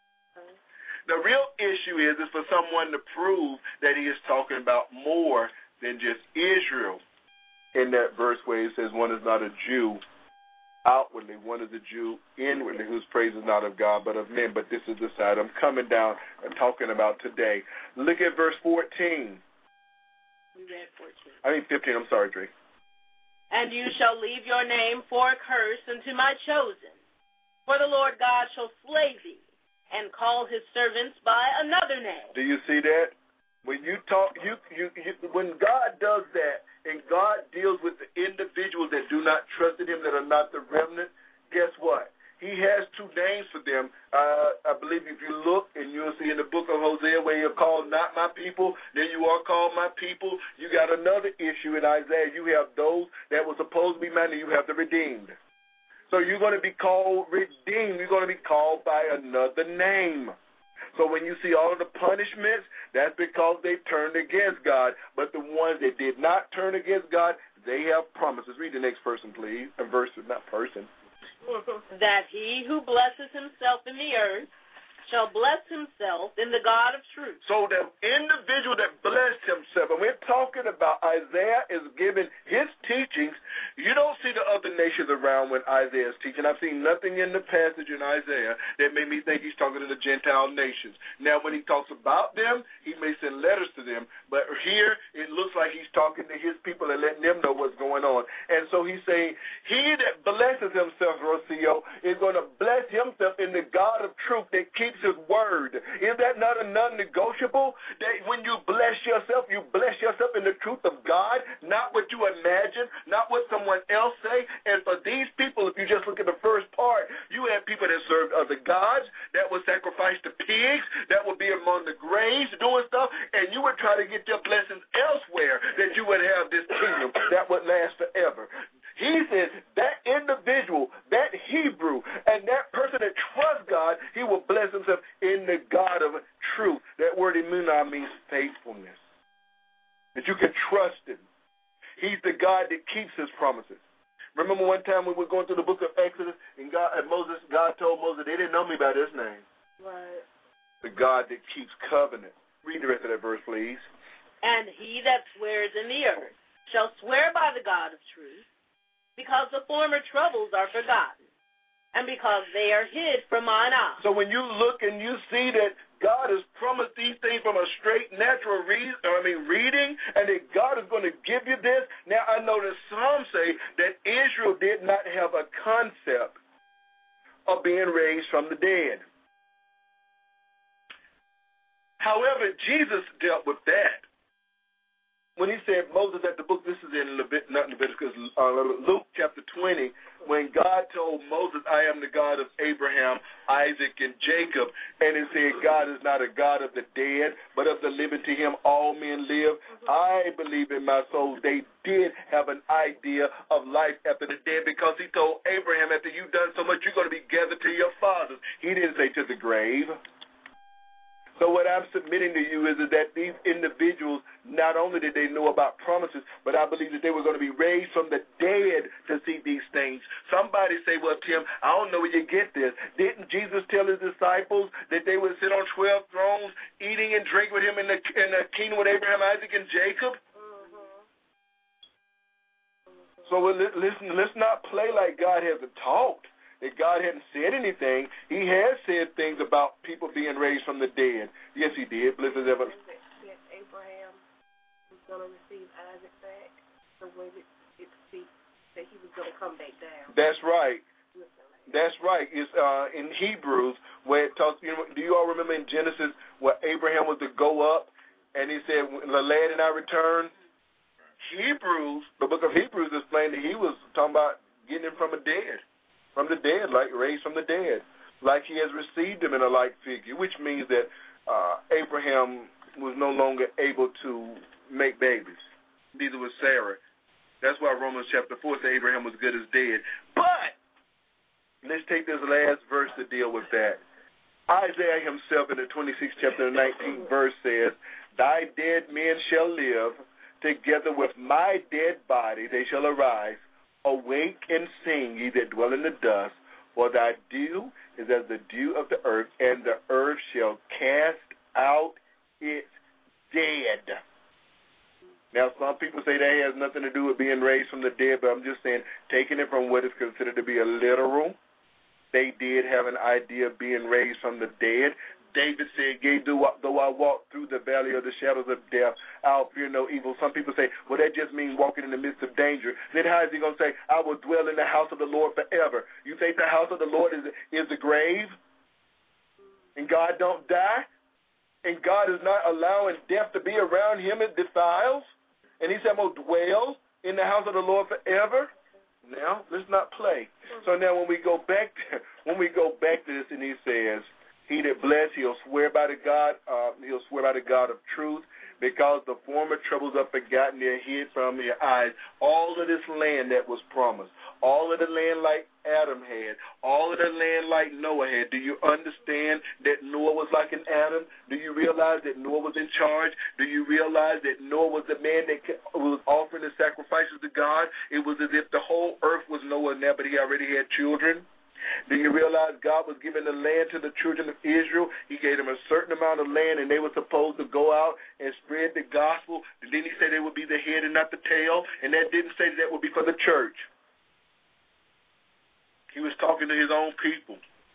The real issue is, is for someone to prove that he is talking about more than just Israel. In that verse where he says one is not a Jew outwardly, one is a Jew inwardly, whose praise is not of God but of men. But this is the side I'm coming down and talking about today. Look at verse fourteen. We read fourteen. I mean fifteen, I'm sorry, Drake. And you shall leave your name for a curse unto my chosen, for the Lord God shall slay thee, and call his servants by another name. Do you see that? When you talk, you, you, you when God does that, and God deals with the individuals that do not trust in him, that are not the remnant, guess what? He has two names for them. Uh, I believe if you look, and you'll see in the book of Hosea where you're called not my people, then you are called my people. You got another issue in Isaiah. You have those that were supposed to be mine, and you have the redeemed. So you're going to be called redeemed. You're going to be called by another name. So when you see all of the punishments, that's because they turned against God. But the ones that did not turn against God, they have promises. Read the next person, please. A verse, not person. That he who blesses himself in the earth shall bless himself in the God of truth. So the individual that blessed himself, and we're talking about Isaiah is giving his teachings. You don't see the other nations around when Isaiah is teaching. I've seen nothing in the passage in Isaiah that made me think he's talking to the Gentile nations. Now, when he talks about them, he may send letters to them, but here it looks like he's talking to his people and letting them know what's going on. And so he's saying, he that blesses himself, Rocio, is going to bless himself in the God of truth that keeps his word. Is that not a non-negotiable? That when you bless yourself, you bless yourself in the truth of God, not what you imagine, not what someone else say. And for these people, if you just look at the first part, you had people that served other gods, that would sacrifice to pigs, that would be among the graves doing stuff, and you would try to get your blessings elsewhere, that you would have this kingdom that would last forever. He says that individual, that Hebrew, and that person that trusts God, he will bless himself in the God of truth. That word emunah means faithfulness, that you can trust him. He's the God that keeps his promises. Remember one time when we were going through the book of Exodus, and God, and Moses, God told Moses, they didn't know me by this name. Right. The God that keeps covenant. Read the rest of that verse, please. And he that swears in the earth shall swear by the God of truth, because the former troubles are forgotten, and because they are hid from mine eyes. So when you look and you see that God has promised these things from a straight natural reason, I mean reading, and that God is going to give you this. Now I know that some say that Israel did not have a concept of being raised from the dead. However, Jesus dealt with that. When he said Moses at the book, this is in Levit, not Leviticus, uh, Luke chapter twenty, when God told Moses, I am the God of Abraham, Isaac, and Jacob, and he said God is not a God of the dead, but of the living. To him all men live. I believe in my soul they did have an idea of life after the dead, because he told Abraham, after you've done so much, you're going to be gathered to your fathers. He didn't say to the grave. So what I'm submitting to you is, is that these individuals, not only did they know about promises, but I believe that they were going to be raised from the dead to see these things. Somebody say, well, Tim, I don't know where you get this. Didn't Jesus tell his disciples that they would sit on twelve thrones, eating and drink with him in the, in the kingdom with Abraham, Isaac, and Jacob? Mm-hmm. So listen, let's not play like God hasn't talked, that God hadn't said anything. He has said things about people being raised from the dead. Yes, he did. Bless his ever. That Abraham was going to receive Isaac back, the way that it speaks that he was going to come back down. That's right. That's right. It's uh, in Hebrews where it talks. You know, do you all remember in Genesis where Abraham was to go up, and he said, "The lad and I return." Hebrews, the book of Hebrews, explained that he was talking about getting him from the dead. From the dead, like raised from the dead, like he has received him in a like figure, which means that uh, Abraham was no longer able to make babies. Neither was Sarah. That's why Romans chapter four says Abraham was good as dead. But let's take this last verse to deal with that. Isaiah himself in the twenty-sixth chapter and nineteenth verse says, thy dead men shall live, together with my dead body they shall arise. Awake and sing, ye that dwell in the dust, for thy dew is as the dew of the earth, and the earth shall cast out its dead. Now, some people say that has nothing to do with being raised from the dead, but I'm just saying, taking it from what is considered to be a literal, they did have an idea of being raised from the dead. David said, yea, though I walk through the valley of the shadows of death, I'll fear no evil. Some people say, well, that just means walking in the midst of danger. Then how is he going to say, I will dwell in the house of the Lord forever? You think the house of the Lord is, is the grave? And God don't die? And God is not allowing death to be around him and defiles? And he said, I'm going to dwell in the house of the Lord forever? Now, let's not play. So now when we go back to, when we go back to this, and he says, he that bless, he'll swear by the God, uh, he'll swear by the God of truth, because the former troubles are forgotten, they're hid from your eyes. All of this land that was promised, all of the land like Adam had, all of the land like Noah had. Do you understand that Noah was like an Adam? Do you realize that Noah was in charge? Do you realize that Noah was the man that was offering the sacrifices to God? It was as if the whole earth was Noah now, but he already had children. Do you realize God was giving the land to the children of Israel? He gave them a certain amount of land, and they were supposed to go out and spread the gospel. And then he said they would be the head and not the tail, and that didn't say that would be for the church. He was talking to his own people.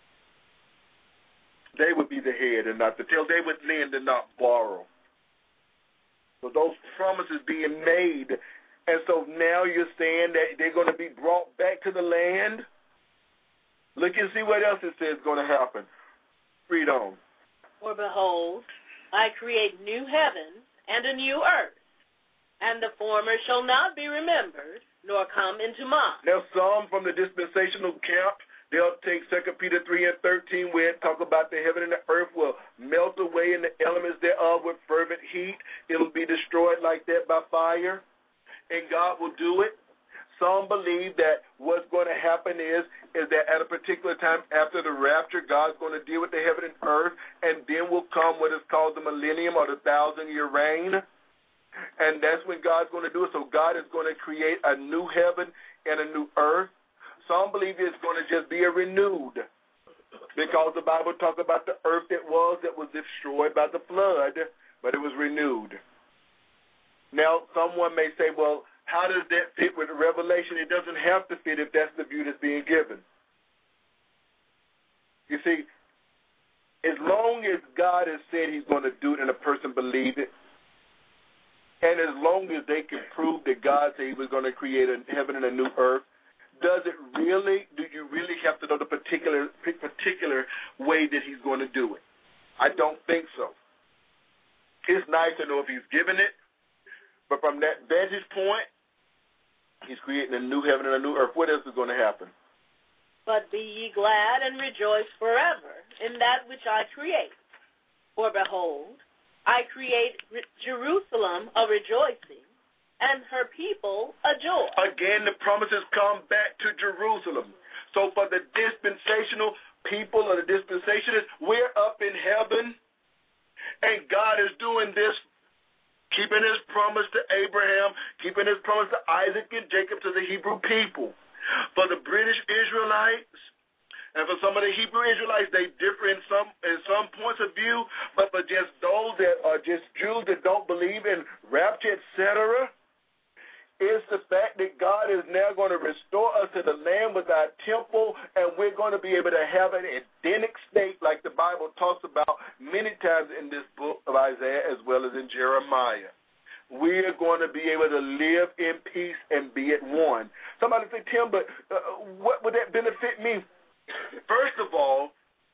They would be the head and not the tail. They would lend and not borrow. So those promises being made, and so now you're saying that they're going to be brought back to the land? Look and see what else it says is going to happen. Read on. For behold, I create new heavens and a new earth, and the former shall not be remembered, nor come into mine. Now, some from the dispensational camp, they'll take Second Peter three and thirteen, where it talk about the heaven and the earth will melt away and the elements thereof with fervent heat. It'll be destroyed like that by fire, and God will do it. Some believe that what's going to happen is, is that at a particular time after the rapture, God's going to deal with the heaven and earth, and then will come what is called the millennium or the thousand-year reign, and that's when God's going to do it. So God is going to create a new heaven and a new earth. Some believe it's going to just be a renewed, because the Bible talks about the earth that was, that was destroyed by the flood, but it was renewed. Now, someone may say, well, how does that fit with Revelation? It doesn't have to fit if that's the view that's being given. You see, as long as God has said he's going to do it and a person believes it, and as long as they can prove that God said he was going to create a heaven and a new earth, does it really, do you really have to know the particular particular way that he's going to do it? I don't think so. It's nice to know if he's given it, but from that vantage point, he's creating a new heaven and a new earth. What else is going to happen? But be ye glad and rejoice forever in that which I create. For behold, I create Jerusalem a rejoicing, and her people a joy. Again, the promises come back to Jerusalem. So for the dispensational people or the dispensationalists, we're up in heaven, and God is doing this, keeping his promise to Abraham, keeping his promise to Isaac and Jacob, to the Hebrew people. For the British Israelites, and for some of the Hebrew Israelites, they differ in some in some points of view, but for just those that are just Jews that don't believe in rapture, et cetera, it's the fact that God is now going to restore us to the land with our temple, and we're going to be able to have an Edenic state like the Bible talks about many times in this book of Isaiah as well as in Jeremiah. We are going to be able to live in peace and be at one. Somebody say, Tim, but uh, what would that benefit me? First of all,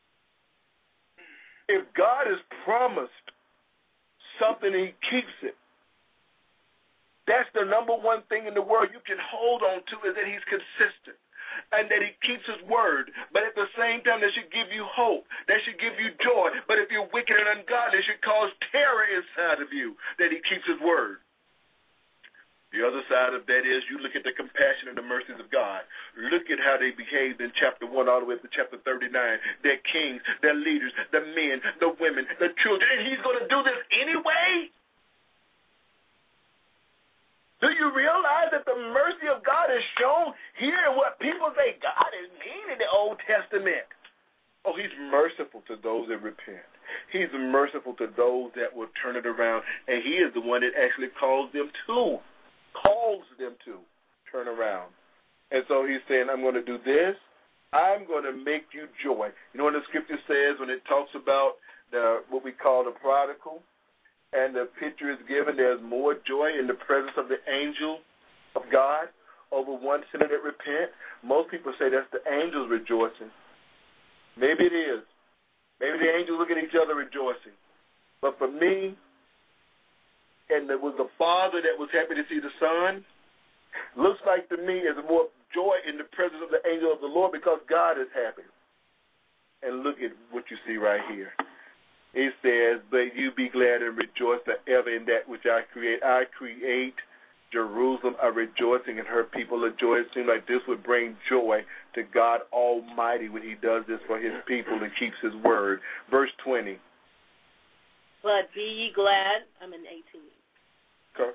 if God has promised something, he keeps it. That's the number one thing in the world you can hold on to, is that he's consistent and that he keeps his word. But at the same time, that should give you hope. That should give you joy. But if you're wicked and ungodly, it should cause terror inside of you that he keeps his word. The other side of that is you look at the compassion and the mercies of God. Look at how they behaved in chapter one all the way up to chapter thirty-nine. Their kings, their leaders, the men, the women, the children. And he's going to do this anyway? Do you realize that the mercy of God is shown here in what people say God is mean in the Old Testament? Oh, he's merciful to those that repent. He's merciful to those that will turn it around. And he is the one that actually calls them to, calls them to turn around. And so he's saying, I'm going to do this. I'm going to make you joy. You know what the scripture says when it talks about the what we call the prodigal? And the picture is given, there's more joy in the presence of the angel of God over one sinner that repent. Most people say that's the angels rejoicing. Maybe it is. Maybe the angels look at each other rejoicing. But for me, and it was the father that was happy to see the son, looks like to me there's more joy in the presence of the angel of the Lord because God is happy. And look at what you see right here. He says, but you be glad and rejoice forever in that which I create. I create Jerusalem a rejoicing and her people a joy. It seems like this would bring joy to God Almighty when he does this for his people and keeps his word. Verse twenty. But be ye glad. I'm in eighteen. Okay.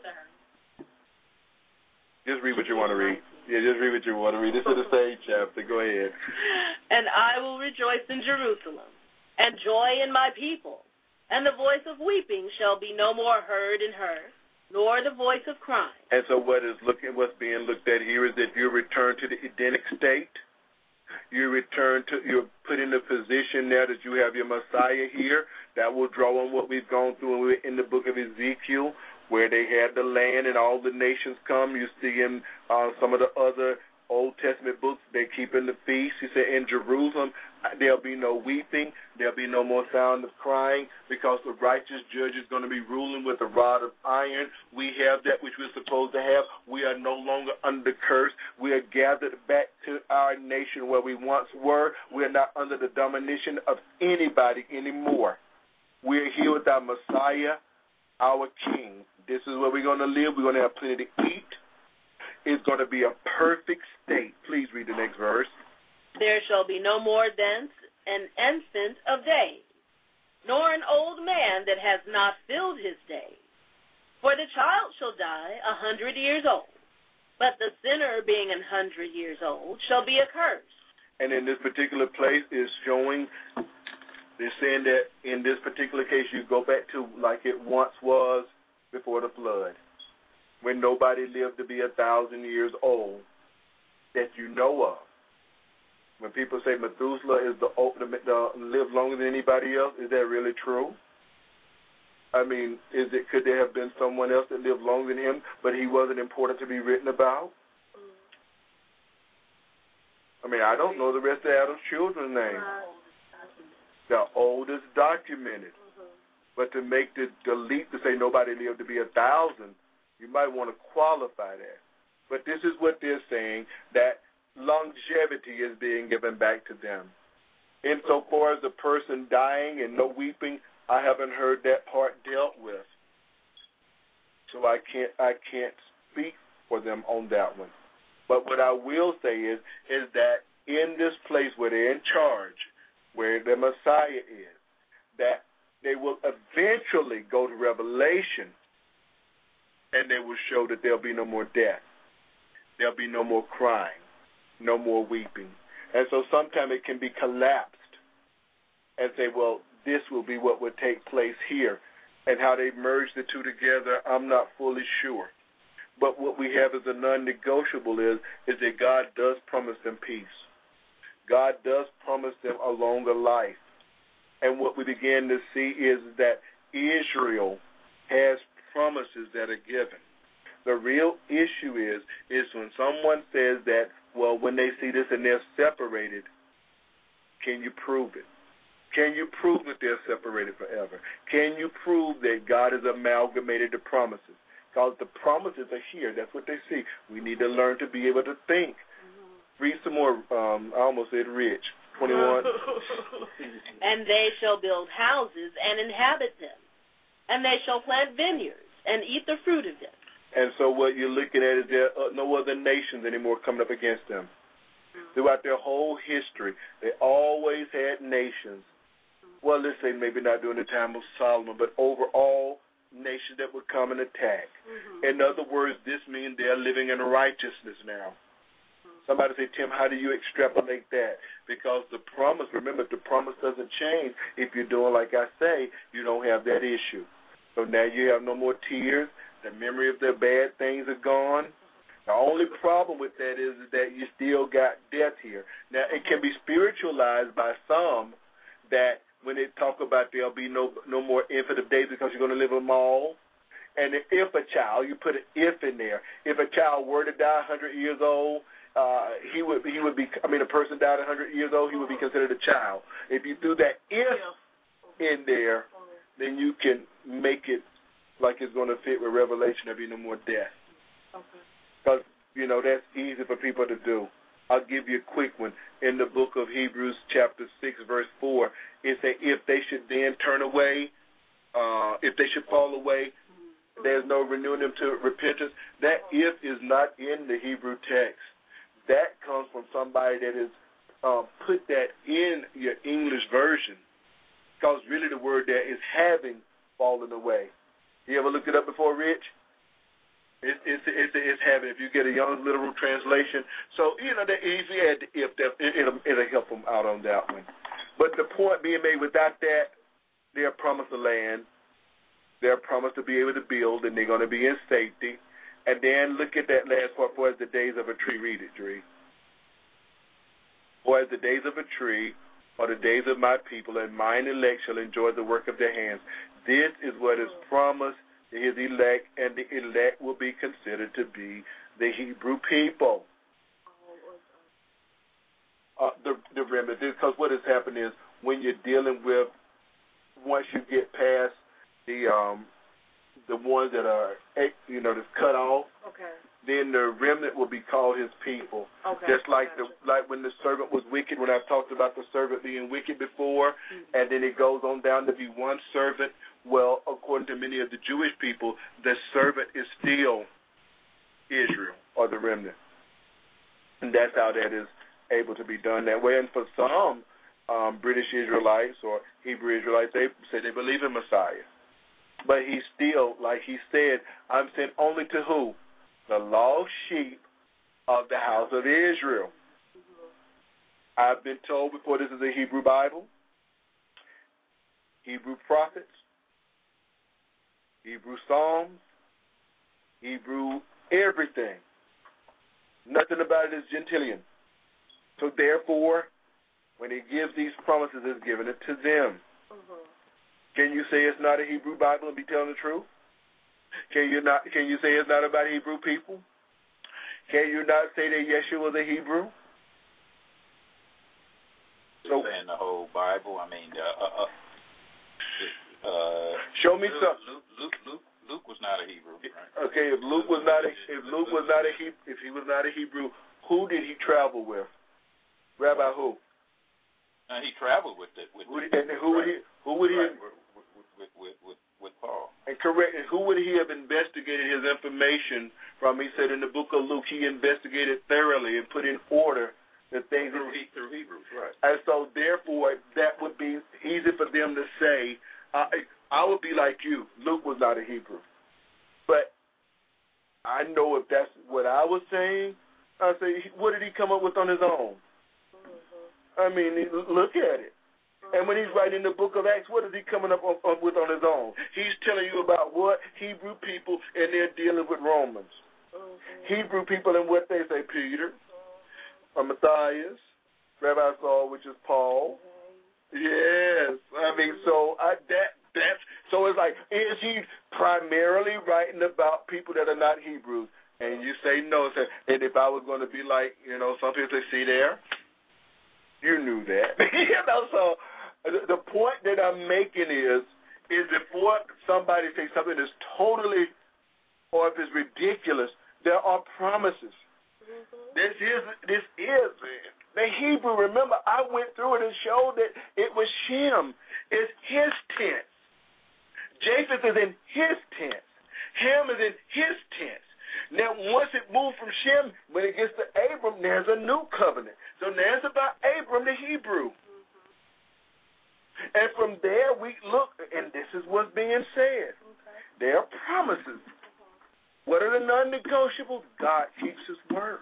Just read what you want to read. Yeah, just read what you want to read. This is the same chapter. Go ahead. And I will rejoice in Jerusalem, and joy in my people, and the voice of weeping shall be no more heard in her, nor the voice of crying. And so what is looking, what's being looked at here is that you return to the Edenic state. You return to, you're put in the position now that you have your Messiah here. That will draw on what we've gone through when we were in the book of Ezekiel, where they had the land and all the nations come. You see in uh, some of the other Old Testament books, they keep in the feast. He said, in Jerusalem, there'll be no weeping. There'll be no more sound of crying because the righteous judge is going to be ruling with a rod of iron. We have that which we're supposed to have. We are no longer under curse. We are gathered back to our nation where we once were. We are not under the domination of anybody anymore. We're here with our Messiah, our King. This is where we're going to live. We're going to have plenty to eat. It's going to be a perfect state. Please read the next verse. There shall be no more thence an infant of days, nor an old man that has not filled his days. For the child shall die a hundred years old, but the sinner being an hundred years old shall be accursed. And in this particular place is showing, they're saying that in this particular case you go back to like it once was before the flood, when nobody lived to be a thousand years old that you know of. When people say Methuselah is the ultimate, uh, lived longer than anybody else, is that really true? I mean, is it could there have been someone else that lived longer than him, but he wasn't important to be written about? I mean, I don't know the rest of Adam's children's names. The oldest documented. But to make the, the leap to say nobody lived to be a thousand, you might want to qualify that. But this is what they're saying, that longevity is being given back to them. Insofar as the person dying and no weeping, I haven't heard that part dealt with. So I can't I can't speak for them on that one. But what I will say is, is that in this place where they're in charge, where the Messiah is, that they will eventually go to Revelation and they will show that there'll be no more death. There'll be no more crying, no more weeping. And so sometimes it can be collapsed and say, well, this will be what would take place here. And how they merge the two together, I'm not fully sure. But what we have as a non-negotiable is, is that God does promise them peace. God does promise them a longer life. And what we begin to see is that Israel has promises that are given. The real issue is, is when someone says that, well, when they see this and they're separated, can you prove it? Can you prove that they're separated forever? Can you prove that God has amalgamated the promises? Because the promises are here. That's what they see. We need to learn to be able to think. Mm-hmm. Read some more. Um, I almost said rich. twenty-one. And they shall build houses and inhabit them, and they shall plant vineyards and eat the fruit of them. And so what you're looking at is there are no other nations anymore coming up against them. Mm-hmm. Throughout their whole history, they always had nations. Mm-hmm. Well, let's say maybe not during the time of Solomon, but overall nations that would come and attack. Mm-hmm. In other words, this means they're living in righteousness now. Somebody say, Tim, how do you extrapolate that? Because the promise, remember, the promise doesn't change. If you're doing like I say, you don't have that issue. So now you have no more tears. The memory of their bad things are gone. The only problem with that is that you still got death here. Now, it can be spiritualized by some that when they talk about there'll be no no more infant of days because you're going to live them all. And if a child, you put an if in there. If a child were to die one hundred years old, Uh, he would he would be. I mean, a person died one hundred years old. He would be considered a child. If you threw that if in there, then you can make it like it's going to fit with Revelation. There'll be no more death. Because you know that's easy for people to do. I'll give you a quick one. In the book of Hebrews, chapter six, verse four, it says, "If they should then turn away, uh, if they should fall away, there's no renewing them to repentance." That if is not in the Hebrew text. That comes from somebody that has uh, put that in your English version, because really the word there is having fallen away. You ever looked it up before, Rich? It, it's, it's, it's having, if you get a Young's literal translation. So, you know, that if you add the if, it, it'll, it'll help them out on that one. But the point being made, without that, they're promised a land. They're promised to be able to build, and they're going to be in safety. And then look at that last part, for as the days of a tree. Read it, Dree. For as the days of a tree are the days of my people, and mine elect shall enjoy the work of their hands. This is what is promised to his elect, and the elect will be considered to be the Hebrew people. uh, the, the remnant. Because what has happened is when you're dealing with, once you get past the um, the ones that are, you know, that's cut off, okay. then the remnant will be called his people. Okay. Just like the like when the servant was wicked, when I've talked about the servant being wicked before, mm-hmm. and then it goes on down to be one servant. Well, according to many of the Jewish people, the servant is still Israel or the remnant. And that's how that is able to be done that way. And for some um, British Israelites or Hebrew Israelites, they say they believe in Messiah. But he's still, like he said, I'm sent only to who? The lost sheep of the house of Israel. I've been told before this is a Hebrew Bible, Hebrew prophets, Hebrew Psalms, Hebrew everything. Nothing about it is Gentilian. So therefore, when he gives these promises, he's giving it to them. Mm-hmm. Can you say it's not a Hebrew Bible and be telling the truth? Can you not? Can you say it's not about Hebrew people? Can you not say that Yeshua was a Hebrew? So saying the whole Bible. I mean, uh, uh, uh, show me Luke, some. Luke, Luke, Luke, Luke was not a Hebrew. Right? Okay, if Luke was not a, if Luke was not a if he was not a Hebrew, who did he travel with? Rabbi who? Uh, he traveled with it. With who did, and who would he? Who would he? Right, with, with, with, with, with Paul. And correct. And who would he have investigated his information from? He said in the book of Luke, he investigated thoroughly and put in order the things through, he, through Hebrews, right? And so, therefore, that would be easy for them to say. Uh, I would be like you. Luke was not a Hebrew, but I know if that's what I was saying, I say, what did he come up with on his own? Mm-hmm. I mean, look at it. And when he's writing the book of Acts, what is he coming up on, on, with on his own? He's telling you about what? Hebrew people, and they're dealing with Romans. Mm-hmm. Hebrew people and what they say, Peter, mm-hmm. or Matthias, Rabbi Saul, which is Paul. Mm-hmm. Yes. I mean, so I, that that's, so it's like, is he primarily writing about people that are not Hebrews? And you say no. And if I was going to be like, you know, some people say, see there, you knew that. you know, so the point that I'm making is, is before somebody says something is totally, or if it's ridiculous, there are promises. Mm-hmm. This is, this is, the Hebrew, remember, I went through it and showed that it was Shem. It's his tense. Japheth is in his tense. Ham is in his tense. Now, once it moved from Shem, when it gets to Abram, there's a new covenant. So now it's about Abram, the Hebrew. Mm-hmm. And from there, we look, and this is what's being said. Okay. There are promises. Mm-hmm. What are the non-negotiables? God keeps his word.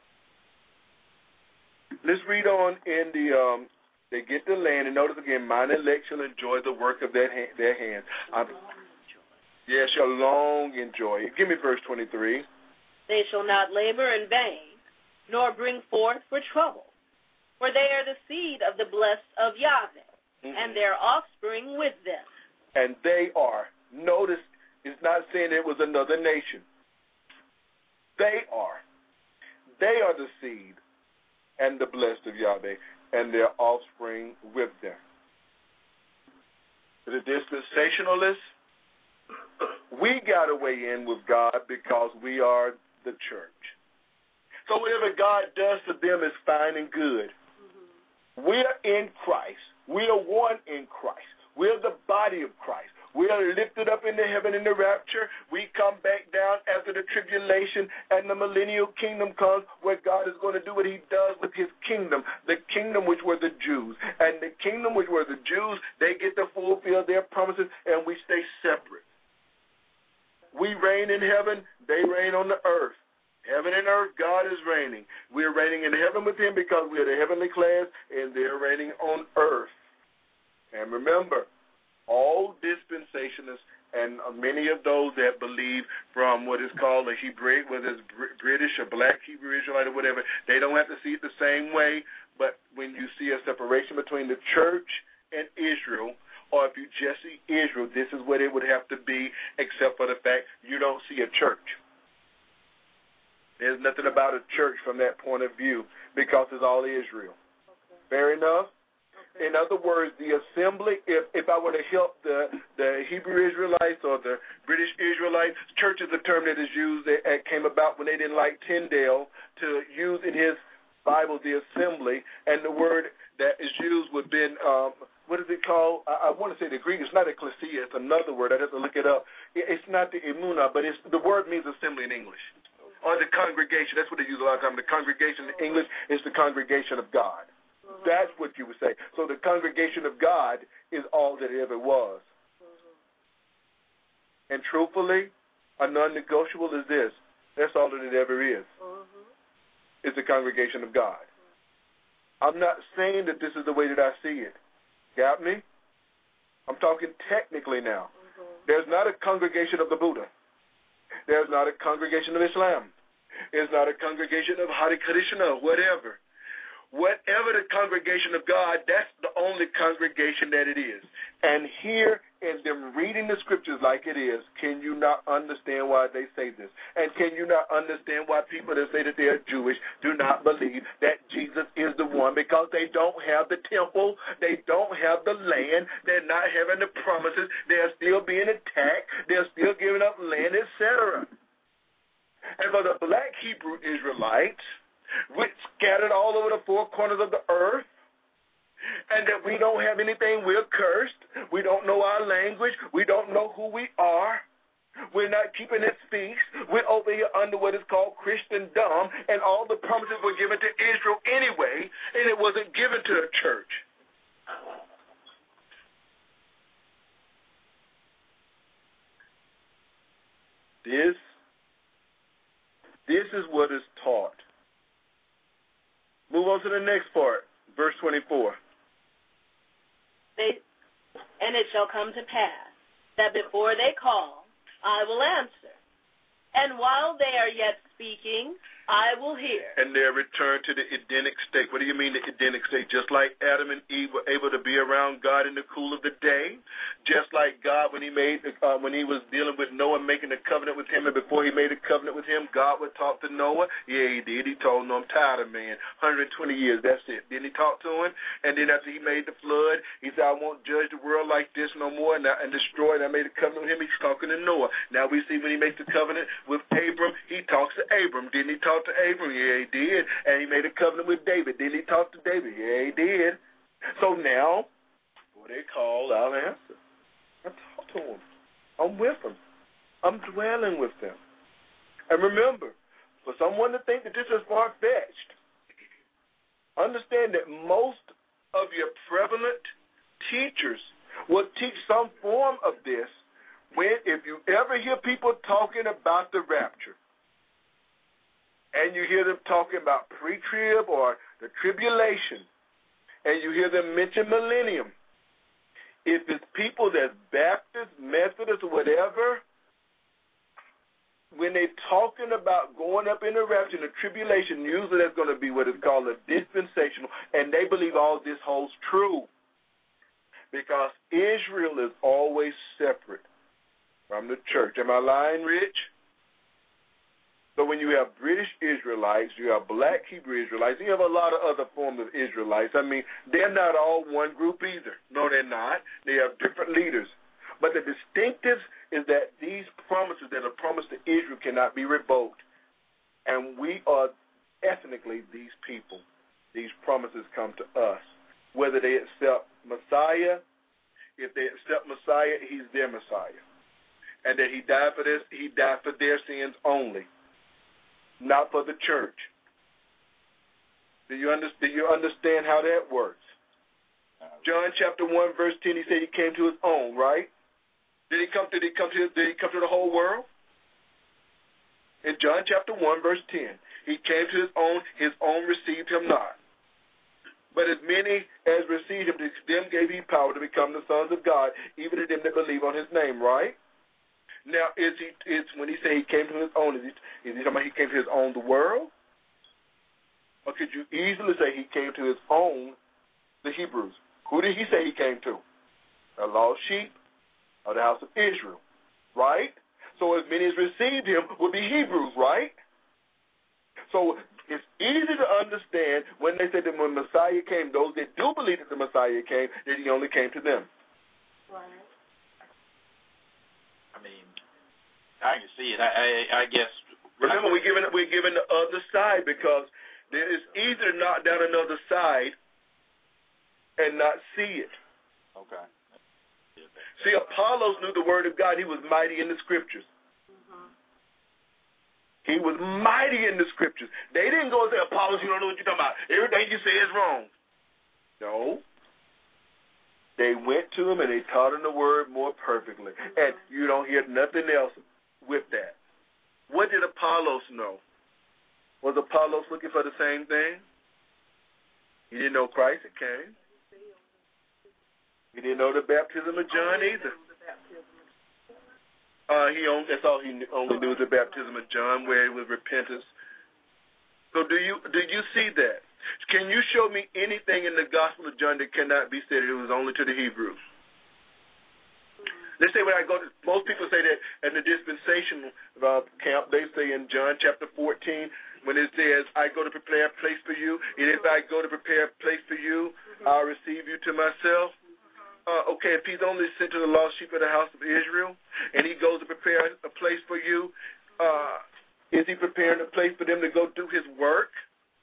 Let's read on in the, um, they get the land, and notice again, mine elect shall enjoy the work of their, hand, their hands. I'm, yeah, shall long enjoy it. Give me verse twenty-three. They shall not labor in vain, nor bring forth for trouble, for they are the seed of the blessed of Yahweh, mm-hmm. and their offspring with them. And they are. Notice, it's not saying it was another nation. They are. They are the seed and the blessed of Yahweh, and their offspring with them. The dispensationalists, we got to weigh in with God because we are the church. So whatever God does to them is fine and good. Mm-hmm. We are in Christ. We are one in Christ. We are the body of Christ. We are lifted up into heaven in the rapture. We come back down after the tribulation, and the millennial kingdom comes where God is going to do what he does with his kingdom, the kingdom which were the Jews. And the kingdom which were the Jews, they get to fulfill their promises, and we stay separate. We reign in heaven, they reign on the earth. Heaven and earth, God is reigning. We are reigning in heaven with him because we are the heavenly class, and they're reigning on earth. And remember, all dispensationalists and many of those that believe from what is called a Hebraic, whether it's British or black Hebrew Israelite or whatever, they don't have to see it the same way. But when you see a separation between the church and Israel, or if you just see Israel, this is what it would have to be, except for the fact you don't see a church. There's nothing about a church from that point of view because it's all Israel. Fair enough? Okay. In other words, the assembly, if, if I were to help the, the Hebrew Israelites or the British Israelites, church is a term that is used, that came about when they didn't like Tyndale to use in his Bible the assembly, and the word that is used would have been, um, what is it called? I, I want to say the Greek. It's not ecclesia. It's another word. I'd have to look it up. It, it's not the emunah, but it's, the word means assembly in English. Or the congregation. That's what they use a lot of times. The congregation in English is the congregation of God. Mm-hmm. That's what you would say. So the congregation of God is all that it ever was. Mm-hmm. And truthfully, a non-negotiable is this. That's all that it ever is. Mm-hmm. Is the congregation of God. Mm-hmm. I'm not saying that this is the way that I see it. Got me? I'm talking technically now. Mm-hmm. There's not a congregation of the Buddha. There's not a congregation of Islam. There's not a congregation of Hare Krishna, whatever. Whatever the congregation of God, that's the only congregation that it is. And here, in them reading the scriptures like it is, can you not understand why they say this? And can you not understand why people that say that they are Jewish do not believe that Jesus is the one? Because they don't have the temple, they don't have the land, they're not having the promises, they're still being attacked, they're still giving up land, et cetera. And for the black Hebrew Israelites, which scattered all over the four corners of the earth, and that we don't have anything, we're cursed, we don't know our language, we don't know who we are, we're not keeping its feast, we're over here under what is called Christendom, and all the promises were given to Israel anyway, and it wasn't given to the church. This, this is what is taught. Move on to the next part, verse twenty-four. They, and it shall come to pass that before they call, I will answer. And while they are yet speaking, I will hear. And they're returned to the Edenic state. What do you mean the Edenic state? Just like Adam and Eve were able to be around God in the cool of the day, just like God when he made uh, when he was dealing with Noah, making a covenant with him, and before he made a covenant with him, God would talk to Noah. Yeah, he did. He told him, I'm tired of man. one hundred twenty years, that's it. Then he talked to him, and then after he made the flood, he said, I won't judge the world like this no more, and, and destroy it. I made a covenant with him. He's talking to Noah. Now we see when he makes the covenant with Abram, he talks to Abram. Didn't he talk to Abram? Yeah, he did. And he made a covenant with David. Didn't he talk to David? Yeah, he did. So now, what they call, I'll answer. I talk to them. I'm with them. I'm dwelling with them. And remember, for someone to think that this is far-fetched, understand that most of your prevalent teachers will teach some form of this when, if you ever hear people talking about the rapture, and you hear them talking about pre-trib or the tribulation, and you hear them mention millennium, if it's people that's Baptist, Methodist, or whatever, when they're talking about going up in the rapture, the tribulation, usually that's going to be what is called a dispensational, and they believe all this holds true because Israel is always separate from the church. Am I lying, Rich? So when you have British Israelites, you have black Hebrew Israelites, you have a lot of other forms of Israelites. I mean, they're not all one group either. No, they're not. They have different leaders. But the distinctive is that these promises that are promised to Israel cannot be revoked. And we are ethnically these people. These promises come to us. Whether they accept Messiah, if they accept Messiah, he's their Messiah. And that he died for this, he died for their sins only, not for the church. Do you, under, do you understand how that works? John chapter one, verse ten, he said he came to his own, right? Did he come to, did he come to, did he come to the whole world? In John chapter one, verse ten, he came to his own, his own received him not. But as many as received him, to them gave he power to become the sons of God, even to them that believe on his name, right? Now, is he? It's when he say he came to his own. Is he, is he talking about he came to his own, the world? Or could you easily say he came to his own, the Hebrews? Who did he say he came to? The lost sheep of the house of Israel, right? So as many as received him would be Hebrews, right? So It's easy to understand when they say that when Messiah came, those that do believe that the Messiah came, that he only came to them. Right. I mean, I can see it. I, I, I guess. Remember, we're giving we're giving the other side because there is easy to knock down another side and not see it. Okay. See, Apollos knew the word of God. He was mighty in the scriptures. Mm-hmm. He was mighty in the scriptures. They didn't go and say, Apollos, you don't know what you're talking about. Everything you say is wrong. No. They went to him and they taught him the word more perfectly. Mm-hmm. And you don't hear nothing else with that. What did Apollos know? Was Apollos looking for the same thing? He didn't know Christ had came. He didn't know the baptism of John either. Uh, he only, that's all he knew, only knew, the baptism of John, where it was repentance. So do you do you see that? Can you show me anything in the Gospel of John that cannot be said it was only to the Hebrews? Let's say when I go to, most people say that in the dispensational uh, camp, they say in John chapter fourteen, when it says, I go to prepare a place for you, and if I go to prepare a place for you, I'll receive you to myself. Uh, okay, if he's only sent to the lost sheep of the house of Israel, and he goes to prepare a place for you, uh, is he preparing a place for them to go do his work?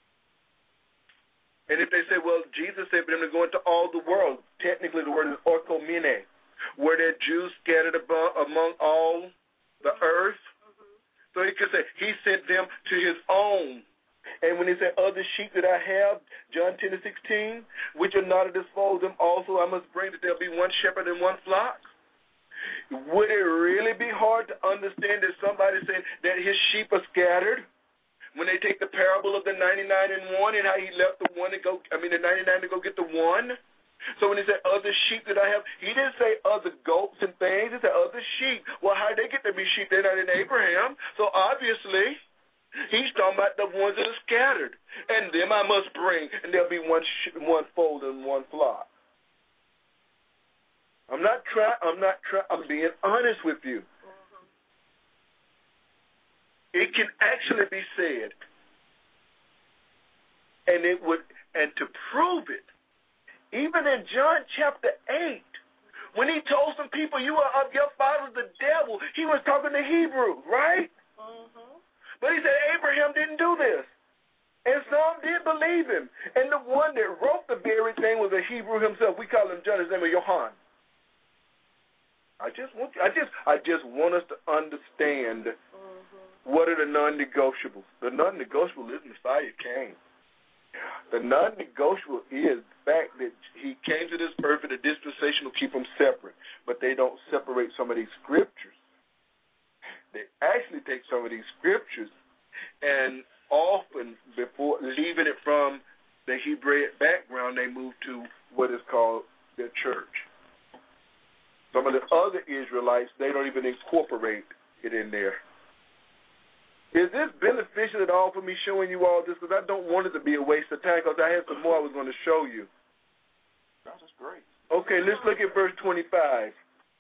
And if they say, well, Jesus said for them to go into all the world, technically the word is orkomene, were there Jews scattered above, among all the earth? So he could say he sent them to his own. And when he said, other sheep that I have, John ten and sixteen, which are not of this fold, them also I must bring, that there'll be one shepherd and one flock. Would it really be hard to understand that somebody saying that his sheep are scattered? When they take the parable of the ninety-nine and one and how he left the one to go, I mean the ninety-nine to go get the one. So when he said other sheep that I have, he didn't say other goats and things. He said other sheep. Well, how did they get to be sheep? They're not in Abraham. So obviously, he's talking about the ones that are scattered. And them I must bring, and there'll be one sh- one fold and one flock. I'm not trying. I'm not trying. I'm being honest with you. It can actually be said, and it would, and to prove it, even in John chapter eight, when he told some people, you are of your father the devil, he was talking to Hebrews, right? Mm-hmm. But he said Abraham didn't do this. And some did believe him. And the one that wrote the very thing was a Hebrew himself. We call him John. His name is Yohan. I just want I just I just want us to understand mm-hmm. what are the non-negotiables. The non-negotiable is Messiah came. The non-negotiable is the fact that he came to this earth and the dispensation will keep them separate. But they don't separate some of these scriptures. They actually take some of these scriptures and often, before leaving it from the Hebraic background, they move to what is called their church. Some of the other Israelites, they don't even incorporate it in there. Is this beneficial at all for me showing you all this? Because I don't want it to be a waste of time, because I had some more I was going to show you. That's great. Okay, let's look at verse twenty-five.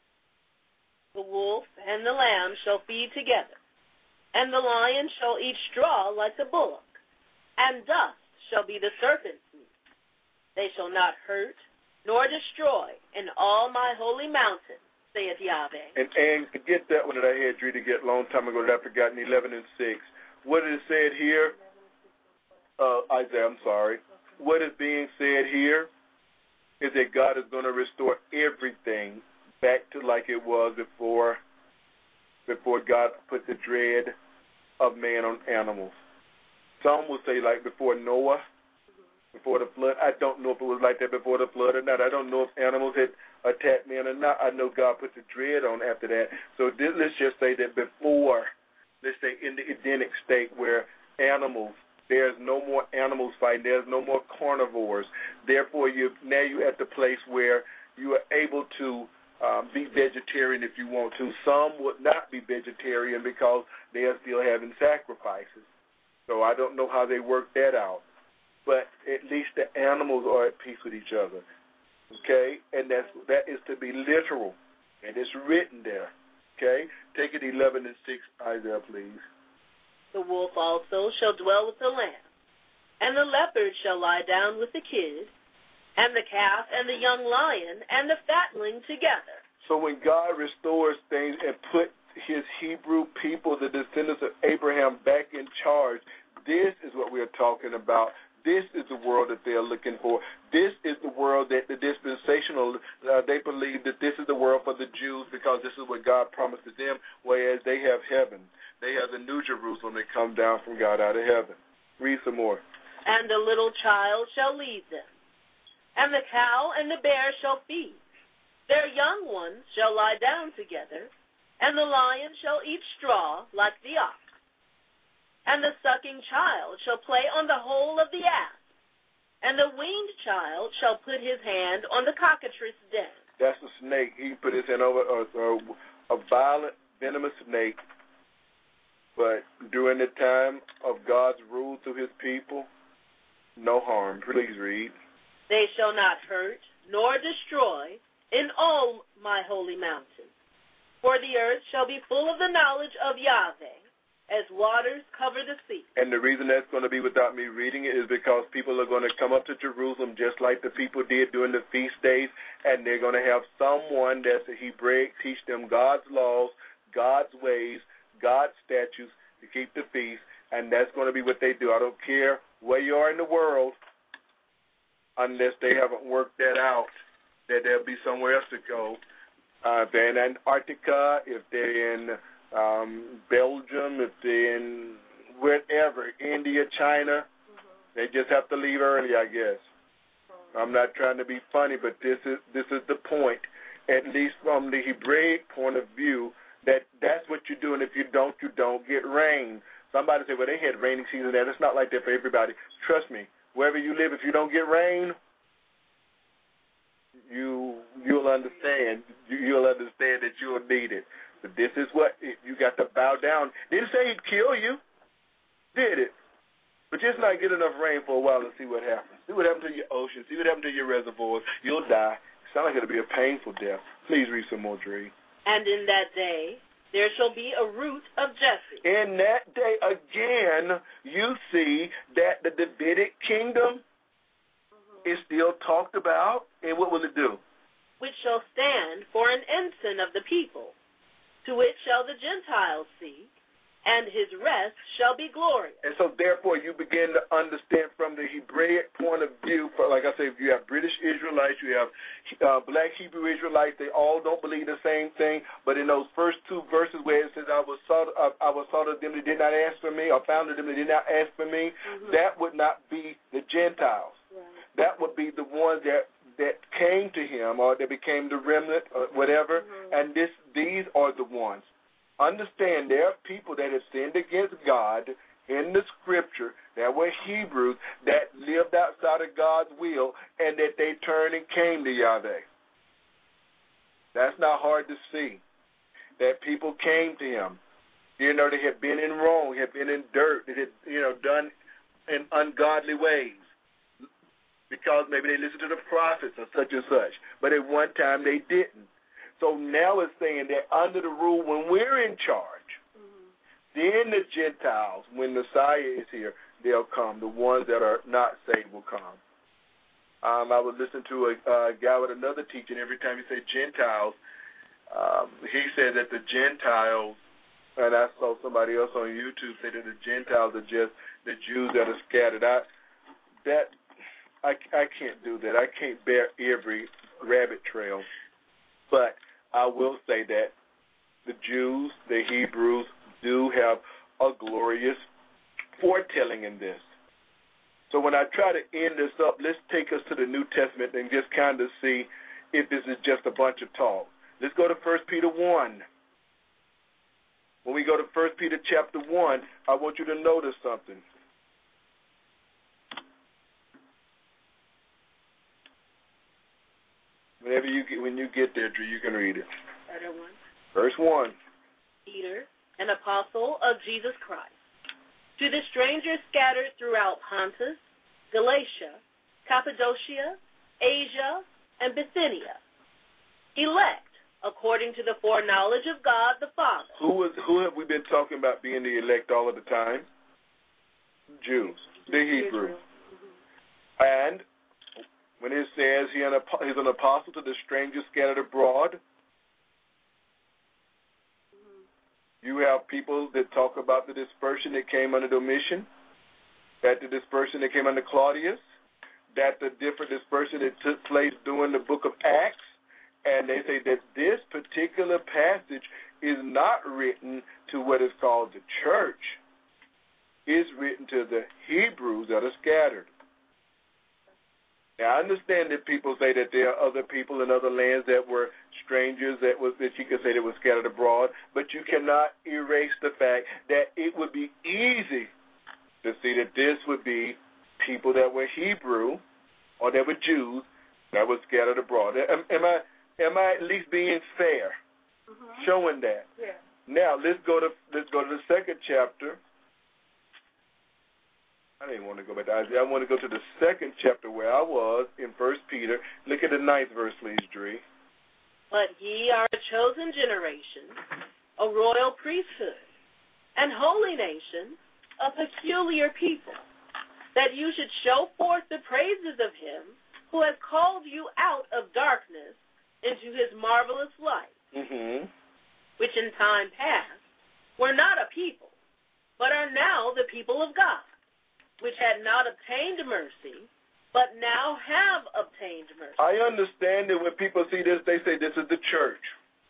The wolf and the lamb shall feed together, and the lion shall eat straw like the bullock, and dust shall be the serpent's meat. They shall not hurt nor destroy in all my holy mountain, saith Yahweh. And, and to get that one that I had Drew to get a long time ago that I forgot in eleven and six. What is said here? Uh, Isaiah, I'm sorry. What is being said here is that God is going to restore everything back to like it was before, before God put the dread of man on animals. Some will say like before Noah, before the flood. I don't know if it was like that before the flood or not. I don't know if animals had attacked man or not. I know God put the dread on after that. So this, let's just say that before, let's say in the Edenic state where animals, there's no more animals fighting. There's no more carnivores. Therefore, you now you're at the place where you are able to um, be vegetarian if you want to. Some would not be vegetarian because they are still having sacrifices. So I don't know how they work that out. But at least the animals are at peace with each other. Okay? And that's, that is to be literal. And it's written there. Okay? Take it eleven and six, Isaiah, please. The wolf also shall dwell with the lamb, And the leopard shall lie down with the kid, and the calf and the young lion and the fatling together. So when God restores things and put his Hebrew people, the descendants of Abraham, back in charge, this is what we are talking about. This is the world that they are looking for. This is the world that the dispensational, uh, they believe that this is the world for the Jews because this is what God promised to them, whereas they have heaven. They have the New Jerusalem that come down from God out of heaven. Read some more. And a little child shall lead them, and the cow and the bear shall feed. Their young ones shall lie down together, and the lion shall eat straw like the ox. And the sucking child shall play on the hole of the asp, and the weaned child shall put his hand on the cockatrice den. That's a snake. He put his hand over a, a, a violent, venomous snake. But during the time of God's rule through his people, no harm. Please read. They shall not hurt nor destroy in all my holy mountain, for the earth shall be full of the knowledge of Yahweh, as waters cover the sea. And the reason that's going to be without me reading it is because people are going to come up to Jerusalem just like the people did during the feast days, and they're going to have someone that's a Hebraic teach them God's laws, God's ways, God's statutes to keep the feast, and that's going to be what they do. I don't care where you are in the world, unless they haven't worked that out, that there'll be somewhere else to go. Uh, if they're in Antarctica, if they're in um, Belgium, if they're in wherever, India, China, mm-hmm. they just have to leave early, I guess. Mm-hmm. I'm not trying to be funny, but this is this is the point, at least from the Hebraic point of view, that that's what you're doing. If you don't, you don't get rain. Somebody say, well, they had raining season there. It's not like that for everybody. Trust me, wherever you live, if you don't get rain, you, you'll understand. You, you'll understand that you'll need it. But this is what, you got to bow down. Didn't say he'd kill you, did it? But just not get enough rain for a while and see what happens. See what happens to your ocean. See what happens to your reservoirs. You'll die. Sounds like it'll be a painful death. Please read some more, Dre. And in that day there shall be a root of Jesse. In that day, again, you see that the Davidic kingdom mm-hmm. is still talked about. And what will it do? Which shall stand for an ensign of the people, to which shall the Gentiles seek, and his rest shall be glorious. And so, therefore, you begin to understand from the Hebraic point of view, for, like I say, if you have British Israelites, you have uh, black Hebrew Israelites, they all don't believe the same thing, but in those first two verses where it says, I was sought, uh, I was sought of them that did not ask for me, or found of them that did not ask for me, mm-hmm. that would not be the Gentiles. Right. That would be the ones that that came to him, or that became the remnant, or whatever, mm-hmm. and this these are the ones. Understand there are people that have sinned against God in the Scripture that were Hebrews that lived outside of God's will and that they turned and came to Yahweh. That's not hard to see, that people came to him. You know, they had been in wrong, had been in dirt, they had, you know, done in ungodly ways because maybe they listened to the prophets or such and such, but at one time they didn't. So now it's saying that under the rule, when we're in charge, mm-hmm. then the Gentiles, when the Messiah is here, they'll come. The ones that are not saved will come. Um, I was listening to a uh, guy with another teaching. Every time he said Gentiles, um, he said that the Gentiles, and I saw somebody else on YouTube say that the Gentiles are just the Jews that are scattered out. That I, I can't do that. I can't bear every rabbit trail. But I will say that the Jews, the Hebrews, do have a glorious foretelling in this. So when I try to end this up, let's take us to the New Testament and just kind of see if this is just a bunch of talk. Let's go to First Peter one. When we go to First Peter chapter one, I want you to notice something. Whenever you get, when you get there, Drew, you can read it. one. Verse one. Peter, an apostle of Jesus Christ, to the strangers scattered throughout Pontus, Galatia, Cappadocia, Asia, and Bithynia, elect according to the foreknowledge of God the Father. Who is who have we been talking about being the elect all of the time? Jews, the Hebrew. And when it says he an, he's an apostle to the strangers scattered abroad, mm-hmm. you have people that talk about the dispersion that came under Domitian, that the dispersion that came under Claudius, that the different dispersion that took place during the book of Acts, and they say that this particular passage is not written to what is called the church. It's written to the Hebrews that are scattered. Now, I understand that people say that there are other people in other lands that were strangers that was that you could say that were scattered abroad, but you cannot erase the fact that it would be easy to see that this would be people that were Hebrew or that were Jews that were scattered abroad. Am, am I am I at least being fair, mm-hmm. showing that? Yeah. Now let's go to let's go to the second chapter. I didn't want to go back to Isaiah. I want to go to the second chapter where I was in First Peter. Look at the ninth verse, please, Dree. But ye are a chosen generation, a royal priesthood, and holy nation, a peculiar people, that you should show forth the praises of him who has called you out of darkness into his marvelous light, mm-hmm. which in time past were not a people, but are now the people of God, which had not obtained mercy, but now have obtained mercy. I understand that when people see this, they say this is the church.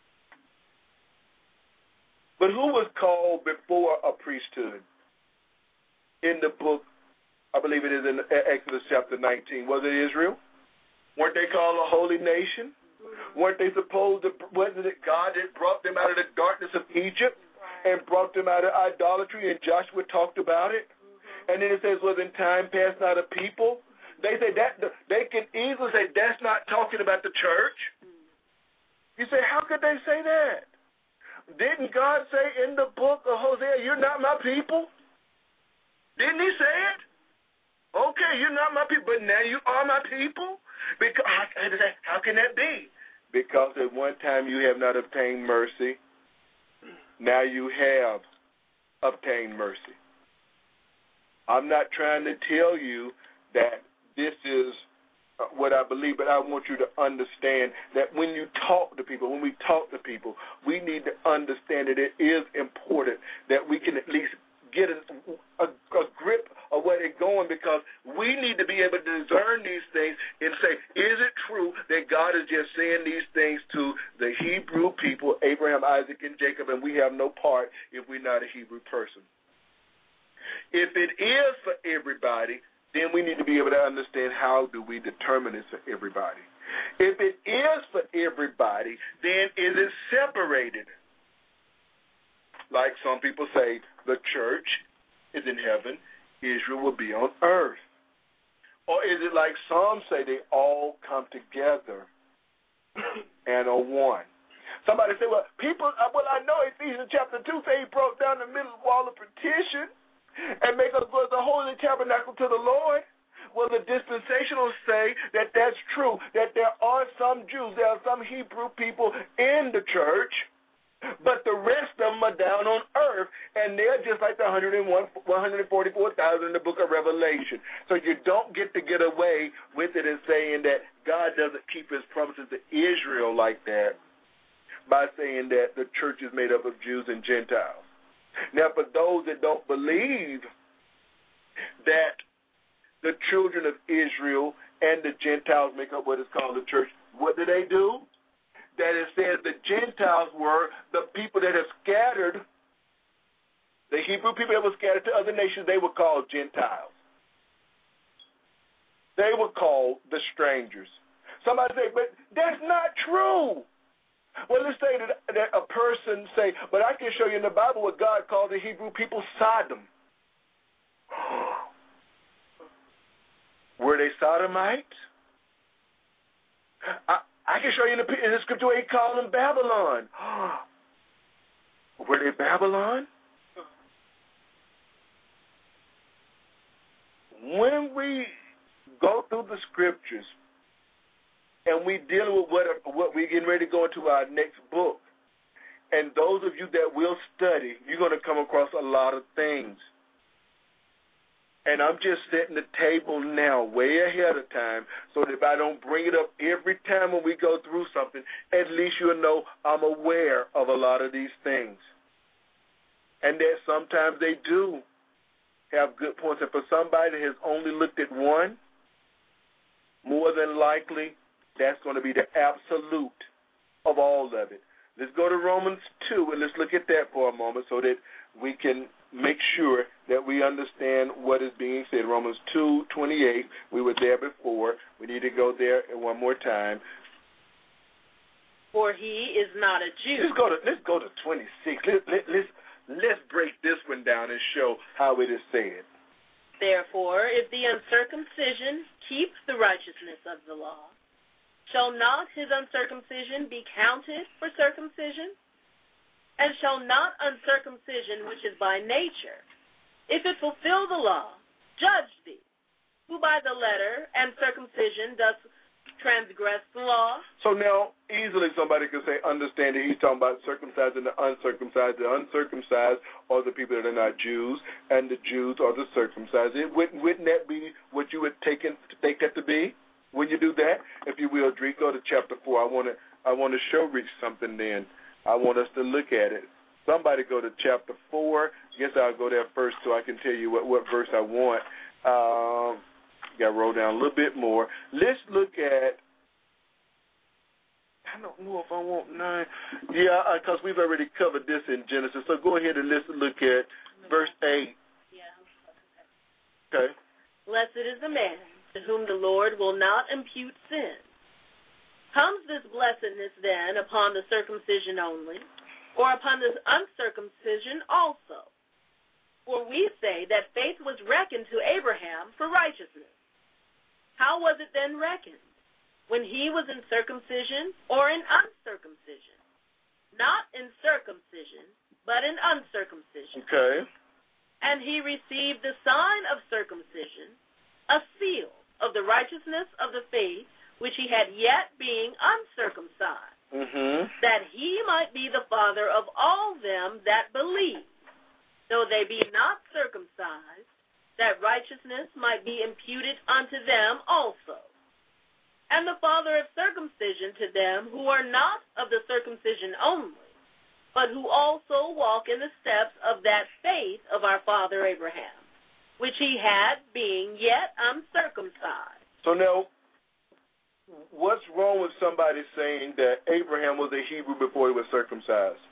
But who was called before a priesthood? In the book, I believe it is in Exodus chapter nineteen. Was it Israel? Weren't they called a holy nation? Mm-hmm. Weren't they supposed to, wasn't it God that brought them out of the darkness of Egypt right. and brought them out of idolatry, and Joshua talked about it? And then it says, was in time past not a people. They say that they can easily say that's not talking about the church. You say, how could they say that? Didn't God say in the book of Hosea, you're not my people? Didn't he say it? Okay, you're not my people, but now you are my people? Because how can that be? Because at one time you have not obtained mercy. Now you have obtained mercy. I'm not trying to tell you that this is what I believe, but I want you to understand that when you talk to people, when we talk to people, we need to understand that it is important that we can at least get a, a, a grip of where they're going, because we need to be able to discern these things and say, is it true that God is just saying these things to the Hebrew people, Abraham, Isaac, and Jacob, and we have no part if we're not a Hebrew person? If it is for everybody, then we need to be able to understand how do we determine it's for everybody. If it is for everybody, then is it separated? Like some people say, the church is in heaven, Israel will be on earth. Or is it like some say, they all come together and are one? Somebody say, well, people, well, I know Ephesians chapter two say he broke down the middle wall of partition and make us was a holy tabernacle to the Lord. Well, the dispensationals say that that's true, that there are some Jews, there are some Hebrew people in the church, but the rest of them are down on earth, and they're just like the one hundred one, one hundred forty-four thousand in the book of Revelation. So you don't get to get away with it and saying that God doesn't keep his promises to Israel like that by saying that the church is made up of Jews and Gentiles. Now, for those that don't believe that the children of Israel and the Gentiles make up what is called the church, what do they do? That it says the Gentiles were the people that have scattered, the Hebrew people that were scattered to other nations, they were called Gentiles. They were called the strangers. Somebody say, but that's not true. Well, let's say that, that a person say, but I can show you in the Bible what God called the Hebrew people Sodom. Were they Sodomites? I, I can show you in the, in the scripture where he called them Babylon. Were they Babylon? When we go through the scriptures, and we dealing with what, what we're getting ready to go into our next book. And those of you that will study, you're going to come across a lot of things. And I'm just setting the table now way ahead of time so that if I don't bring it up every time when we go through something, at least you'll know I'm aware of a lot of these things. And that sometimes they do have good points. And for somebody that has only looked at one, more than likely that's going to be the absolute of all of it. Let's go to Romans two, and let's look at that for a moment so that we can make sure that we understand what is being said. Romans two twenty-eight, we were there before. We need to go there one more time. For he is not a Jew. Let's go to, let's go to twenty-six. Let, let, let's, let's break this one down and show how it is said. Therefore, if the uncircumcision keeps the righteousness of the law, shall not his uncircumcision be counted for circumcision? And shall not uncircumcision, which is by nature, if it fulfill the law, judge thee, who by the letter and circumcision does transgress the law? So now, easily somebody could say, understand that he's talking about circumcised and the uncircumcised. The uncircumcised are the people that are not Jews, and the Jews are the circumcised. It, wouldn't, wouldn't that be what you would take, in, take that to be? When you do that, if you will, Dree, go to chapter four. I want to I want to show Rich something then. I want us to look at it. Somebody go to chapter four. Guess I'll go there first so I can tell you what, what verse I want. Um, got to roll down a little bit more. Let's look at, I don't know if I want nine. Yeah, because we've already covered this in Genesis. So go ahead and let's look at verse eight. Yeah. Okay. Blessed is the man to whom the Lord will not impute sin. Comes this blessedness then upon the circumcision only, or upon the uncircumcision also? For we say that faith was reckoned to Abraham for righteousness. How was it then reckoned? When he was in circumcision or in uncircumcision? Not in circumcision, but in uncircumcision. Okay. And he received the sign of circumcision, a seal of the righteousness of the faith, which he had yet being uncircumcised, mm-hmm. that he might be the father of all them that believe, though they be not circumcised, that righteousness might be imputed unto them also. And the father of circumcision to them who are not of the circumcision only, but who also walk in the steps of that faith of our father Abraham, which he had being yet uncircumcised. So now, what's wrong with somebody saying that Abraham was a Hebrew before he was circumcised?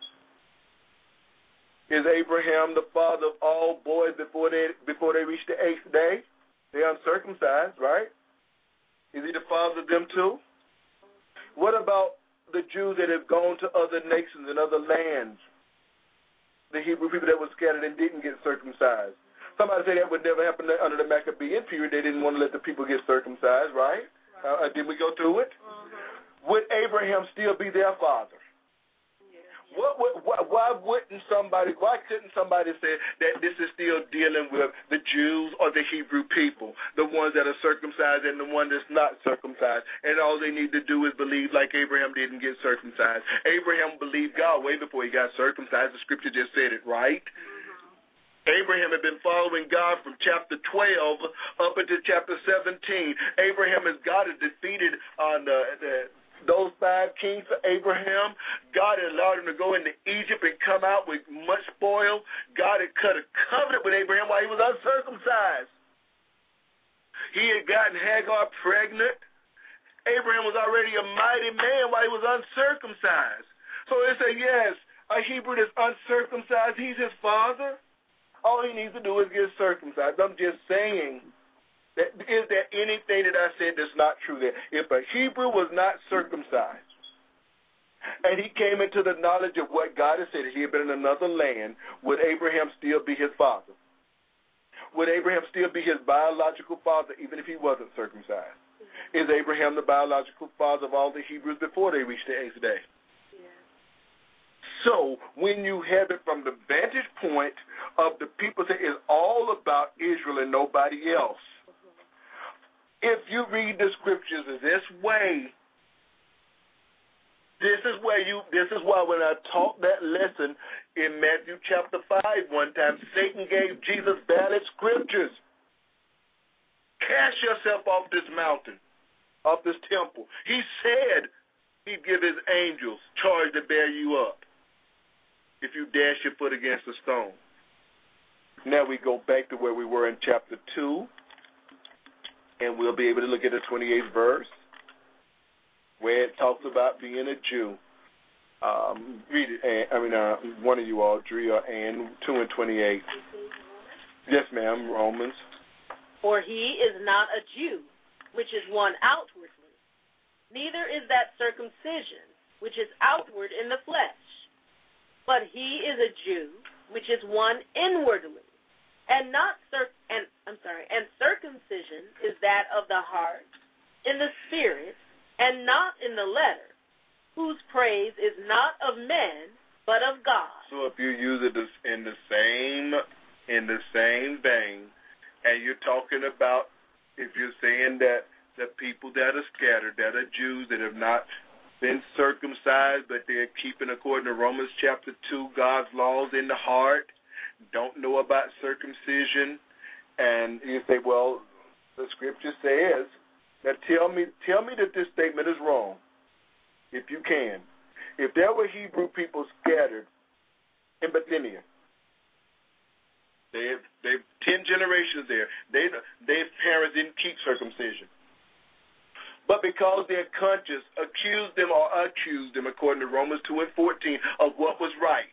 Is Abraham the father of all boys before they before they reach the eighth day? They're uncircumcised, right? Is he the father of them too? What about the Jews that have gone to other nations and other lands? The Hebrew people that were scattered and didn't get circumcised. Somebody say that would never happen under the Maccabean period. They didn't want to let the people get circumcised, right? right. Uh, did we go through it? Mm-hmm. Would Abraham still be their father? What, what, why, why wouldn't somebody, why couldn't somebody say that this is still dealing with the Jews or the Hebrew people, the ones that are circumcised and the one that's not circumcised, and all they need to do is believe like Abraham didn't get circumcised. Abraham believed God way before he got circumcised. The scripture just said it, right? Mm-hmm. Abraham had been following God from chapter twelve up into chapter seventeen. Abraham, as God has defeated on the, the those five kings for Abraham. God had allowed him to go into Egypt and come out with much spoil. God had cut a covenant with Abraham while he was uncircumcised. He had gotten Hagar pregnant. Abraham was already a mighty man while he was uncircumcised. So they say, yes, a Hebrew that's uncircumcised, he's his father. All he needs to do is get circumcised. I'm just saying, that, is there anything that I said that's not true there? If a Hebrew was not circumcised and he came into the knowledge of what God had said, he had been in another land, would Abraham still be his father? Would Abraham still be his biological father even if he wasn't circumcised? Is Abraham the biological father of all the Hebrews before they reached the eighth day? So when you have it from the vantage point of the people that it's all about Israel and nobody else, if you read the scriptures this way, this is where you. This is why when I taught that lesson in Matthew chapter five one time, Satan gave Jesus valid scriptures Cast yourself off this mountain, off this temple. He said he'd give his angels charge to bear you up if you dash your foot against a stone. Now we go back to where we were in chapter two, and we'll be able to look at the twenty-eighth verse, where it talks about being a Jew. Um, read it, I mean, uh, one of you all, Drea, and two and twenty-eight. Yes, ma'am, Romans. For he is not a Jew, which is one outwardly, neither is that circumcision, which is outward in the flesh. But he is a Jew, which is one inwardly, and not cir- and I'm sorry, and circumcision is that of the heart, in the spirit, and not in the letter, whose praise is not of men, but of God. So if you use it in the same in the same vein, and you're talking about, if you're saying that the people that are scattered, that are Jews that have not been circumcised, but they're keeping, according to Romans chapter two, God's laws in the heart, don't know about circumcision, and you say, well, the scripture says, now tell me, tell me that this statement is wrong, if you can. If there were Hebrew people scattered in Bithynia, They have, they have ten generations there. They, their parents didn't keep circumcision. But because their conscience accused them or accused them, according to Romans two and fourteen, of what was right.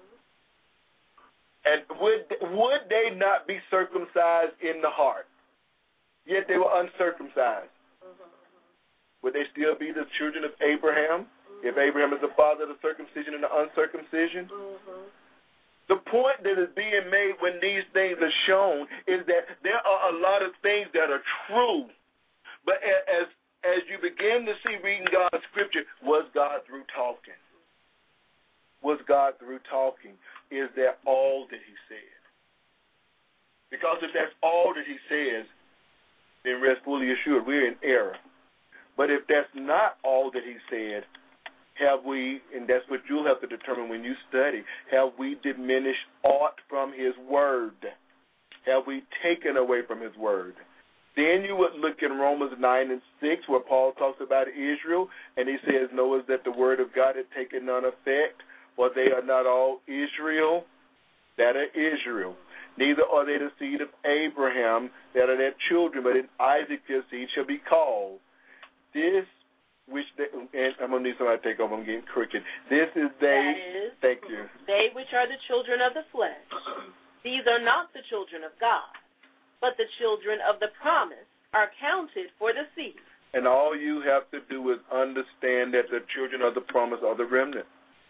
And would, would they not be circumcised in the heart? Yet they were uncircumcised. Would they still be the children of Abraham, if Abraham is the father of the circumcision and the uncircumcision? The point that is being made when these things are shown is that there are a lot of things that are true. But as as you begin to see reading God's scripture, was God through talking? Was God through talking? Is that all that he said? Because if that's all that he says, then rest fully assured we're in error. But if that's not all that he said, have we, and that's what you'll have to determine when you study, have we diminished aught from his word? Have we taken away from his word? Then you would look in Romans nine and six, where Paul talks about Israel, and he says, knows that the word of God had taken none effect, for they are not all Israel that are Israel. Neither are they the seed of Abraham that are their children, but in Isaac their seed shall be called. This which they, and I'm going to need somebody to take over, I'm getting crooked. This is they, that is, thank you. They which are the children of the flesh. These are not the children of God, but the children of the promise are counted for the seed. And all you have to do is understand that the children of the promise are the remnant.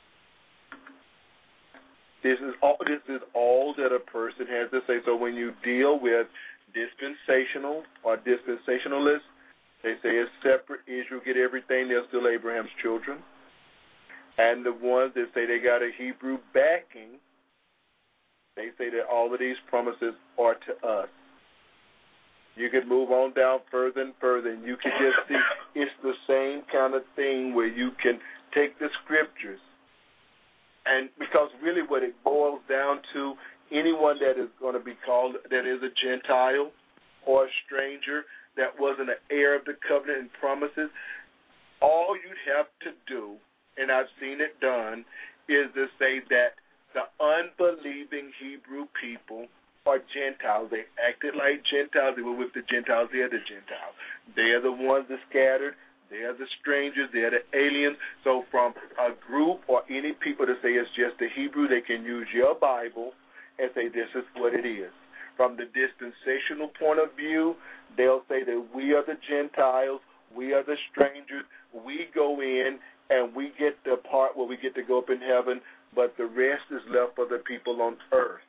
This is all, this is all that a person has to say. So when you deal with dispensational or dispensationalists, they say it's separate. Israel get everything. They're still Abraham's children. And the ones that say they got a Hebrew backing, they say that all of these promises are to us. You can move on down further and further, and you can just see it's the same kind of thing where you can take the scriptures. And because really what it boils down to, anyone that is going to be called, that is a Gentile or a stranger, that wasn't an heir of the covenant and promises, all you'd have to do, and I've seen it done, is to say that the unbelieving Hebrew people are Gentiles. They acted like Gentiles. They were with the Gentiles. They are the Gentiles. They are the ones that scattered. They are the strangers. They are the aliens. So from a group or any people to say it's just the Hebrew, they can use your Bible and say this is what it is. From the dispensational point of view, they'll say that we are the Gentiles, we are the strangers, we go in and we get the part where we get to go up in heaven, but the rest is left for the people on earth.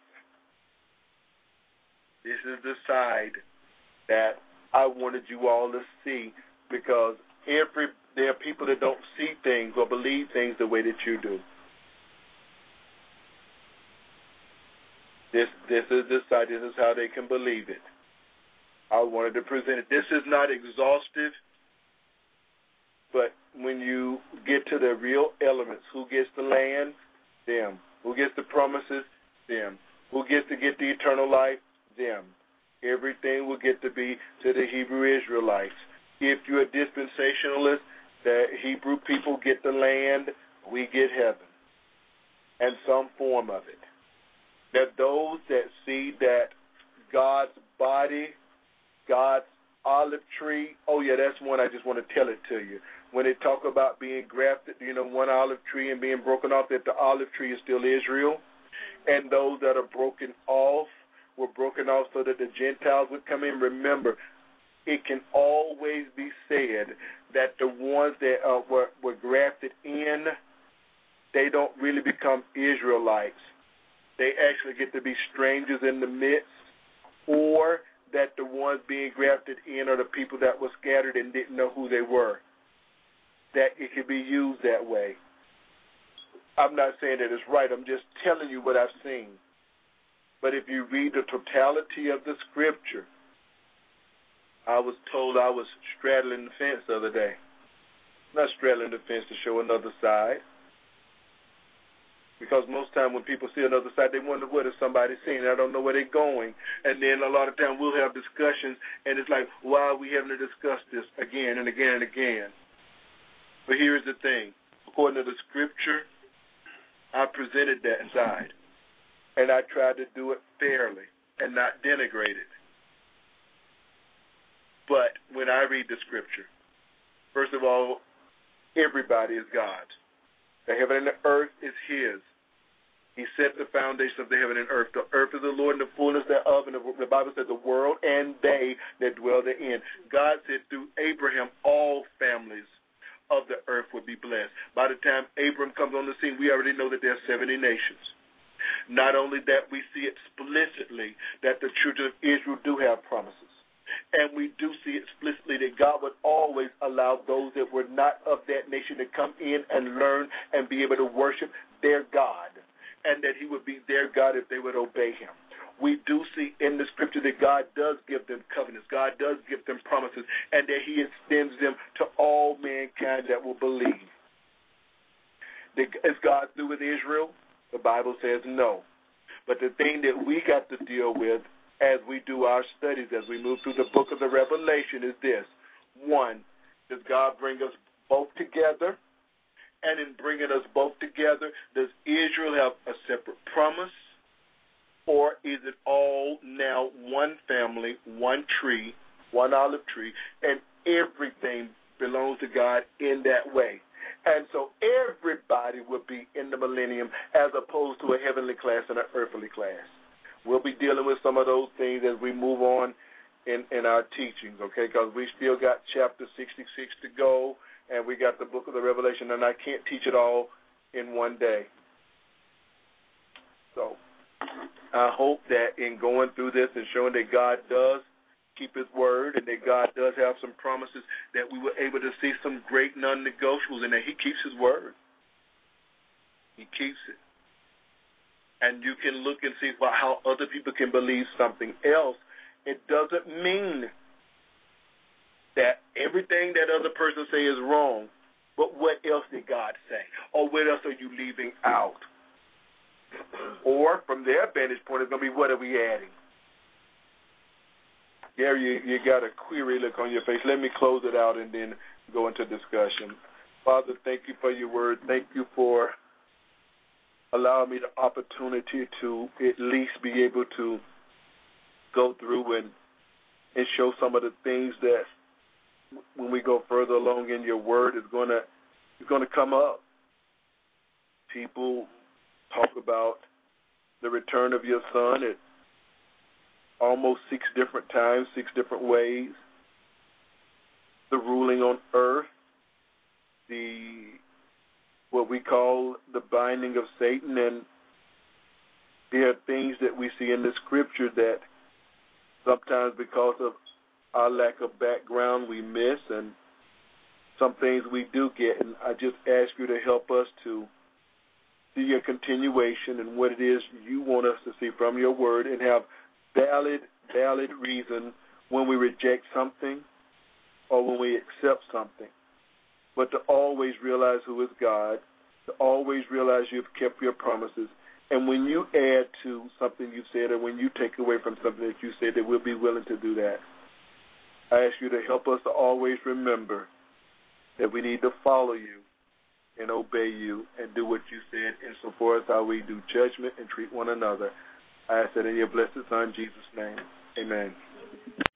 This is the side that I wanted you all to see, because every there are people that don't see things or believe things the way that you do. This this is the side. This is how they can believe it. I wanted to present it. This is not exhaustive, but when you get to the real elements, who gets the land? Them. Who gets the promises? Them. Who gets to get the eternal life? Them. everything will get to be to the Hebrew Israelites. If you're a dispensationalist, the Hebrew people get the land, we get heaven, and some form of it. That those that see that God's body, God's olive tree, oh yeah, that's one I just want to tell it to you. When they talk about being grafted, you know, one olive tree and being broken off, that the olive tree is still Israel. And those that are broken off were broken off so that the Gentiles would come in. Remember, it can always be said that the ones that uh, were, were grafted in, they don't really become Israelites. They actually get to be strangers in the midst, or that the ones being grafted in are the people that were scattered and didn't know who they were. That it can be used that way. I'm not saying that it's right. I'm just telling you what I've seen. But if you read the totality of the Scripture, I was told I was straddling the fence the other day. Not straddling the fence to show another side. Because most time when people see another side, they wonder what is somebody seeing. I don't know where they're going. And then a lot of time we'll have discussions, and it's like, why are we having to discuss this again and again and again? But here's the thing. According to the Scripture, I presented that side. And I tried to do it fairly and not denigrate it. But when I read the Scripture, first of all, everybody is God. The heaven and the earth is His. He set the foundation of the heaven and earth. The earth is the Lord and the fullness thereof. And the Bible said the world and they that dwell therein. God said through Abraham, all families of the earth would be blessed. By the time Abram comes on the scene, we already know that there are seventy nations. Not only that, we see explicitly that the children of Israel do have promises. And we do see explicitly that God would always allow those that were not of that nation to come in and learn and be able to worship their God, and that He would be their God if they would obey Him. We do see in the Scripture that God does give them covenants. God does give them promises, and that He extends them to all mankind that will believe. Is God through with Israel? The Bible says no. But the thing that we got to deal with as we do our studies, as we move through the book of the Revelation, is this. One, does God bring us both together? And in bringing us both together, does Israel have a separate promise? Or is it all now one family, one tree, one olive tree, and everything belongs to God in that way? And so everybody will be in the millennium as opposed to a heavenly class and an earthly class. We'll be dealing with some of those things as we move on in, in our teachings, okay, because we still got chapter sixty-six to go, and we got the book of the Revelation, and I can't teach it all in one day. So I hope that in going through this and showing that God does keep His word and that God does have some promises, that we were able to see some great non-negotiables and that He keeps His word. He keeps it. And you can look and see well, how other people can believe something else. It doesn't mean that everything that other person say is wrong, but what else did God say? Or what else are you leaving out? Or from their vantage point, it's going to be, what are we adding? Gary, you, you got a query look on your face. Let me close it out and then go into discussion. Father, thank you for your word. Thank you for allowing me the opportunity to at least be able to go through and, and show some of the things that when we go further along in your word is going to is going to come up. People talk about the return of your son at almost six different times, six different ways. The ruling on earth, the what we call the binding of Satan, and there are things that we see in the Scripture that sometimes because of our lack of background we miss, and some things we do get. And I just ask you to help us to see a continuation and what it is you want us to see from your word, and have valid, valid reason when we reject something or when we accept something. But to always realize who is God, to always realize you've kept your promises, And when you add to something you've said, or when you take away from something that you said, that we'll be willing to do that. I ask you to help us to always remember that we need to follow you and obey you and do what you said insofar as how we do judgment and treat one another. I ask that in your blessed Son, Jesus' name. Amen.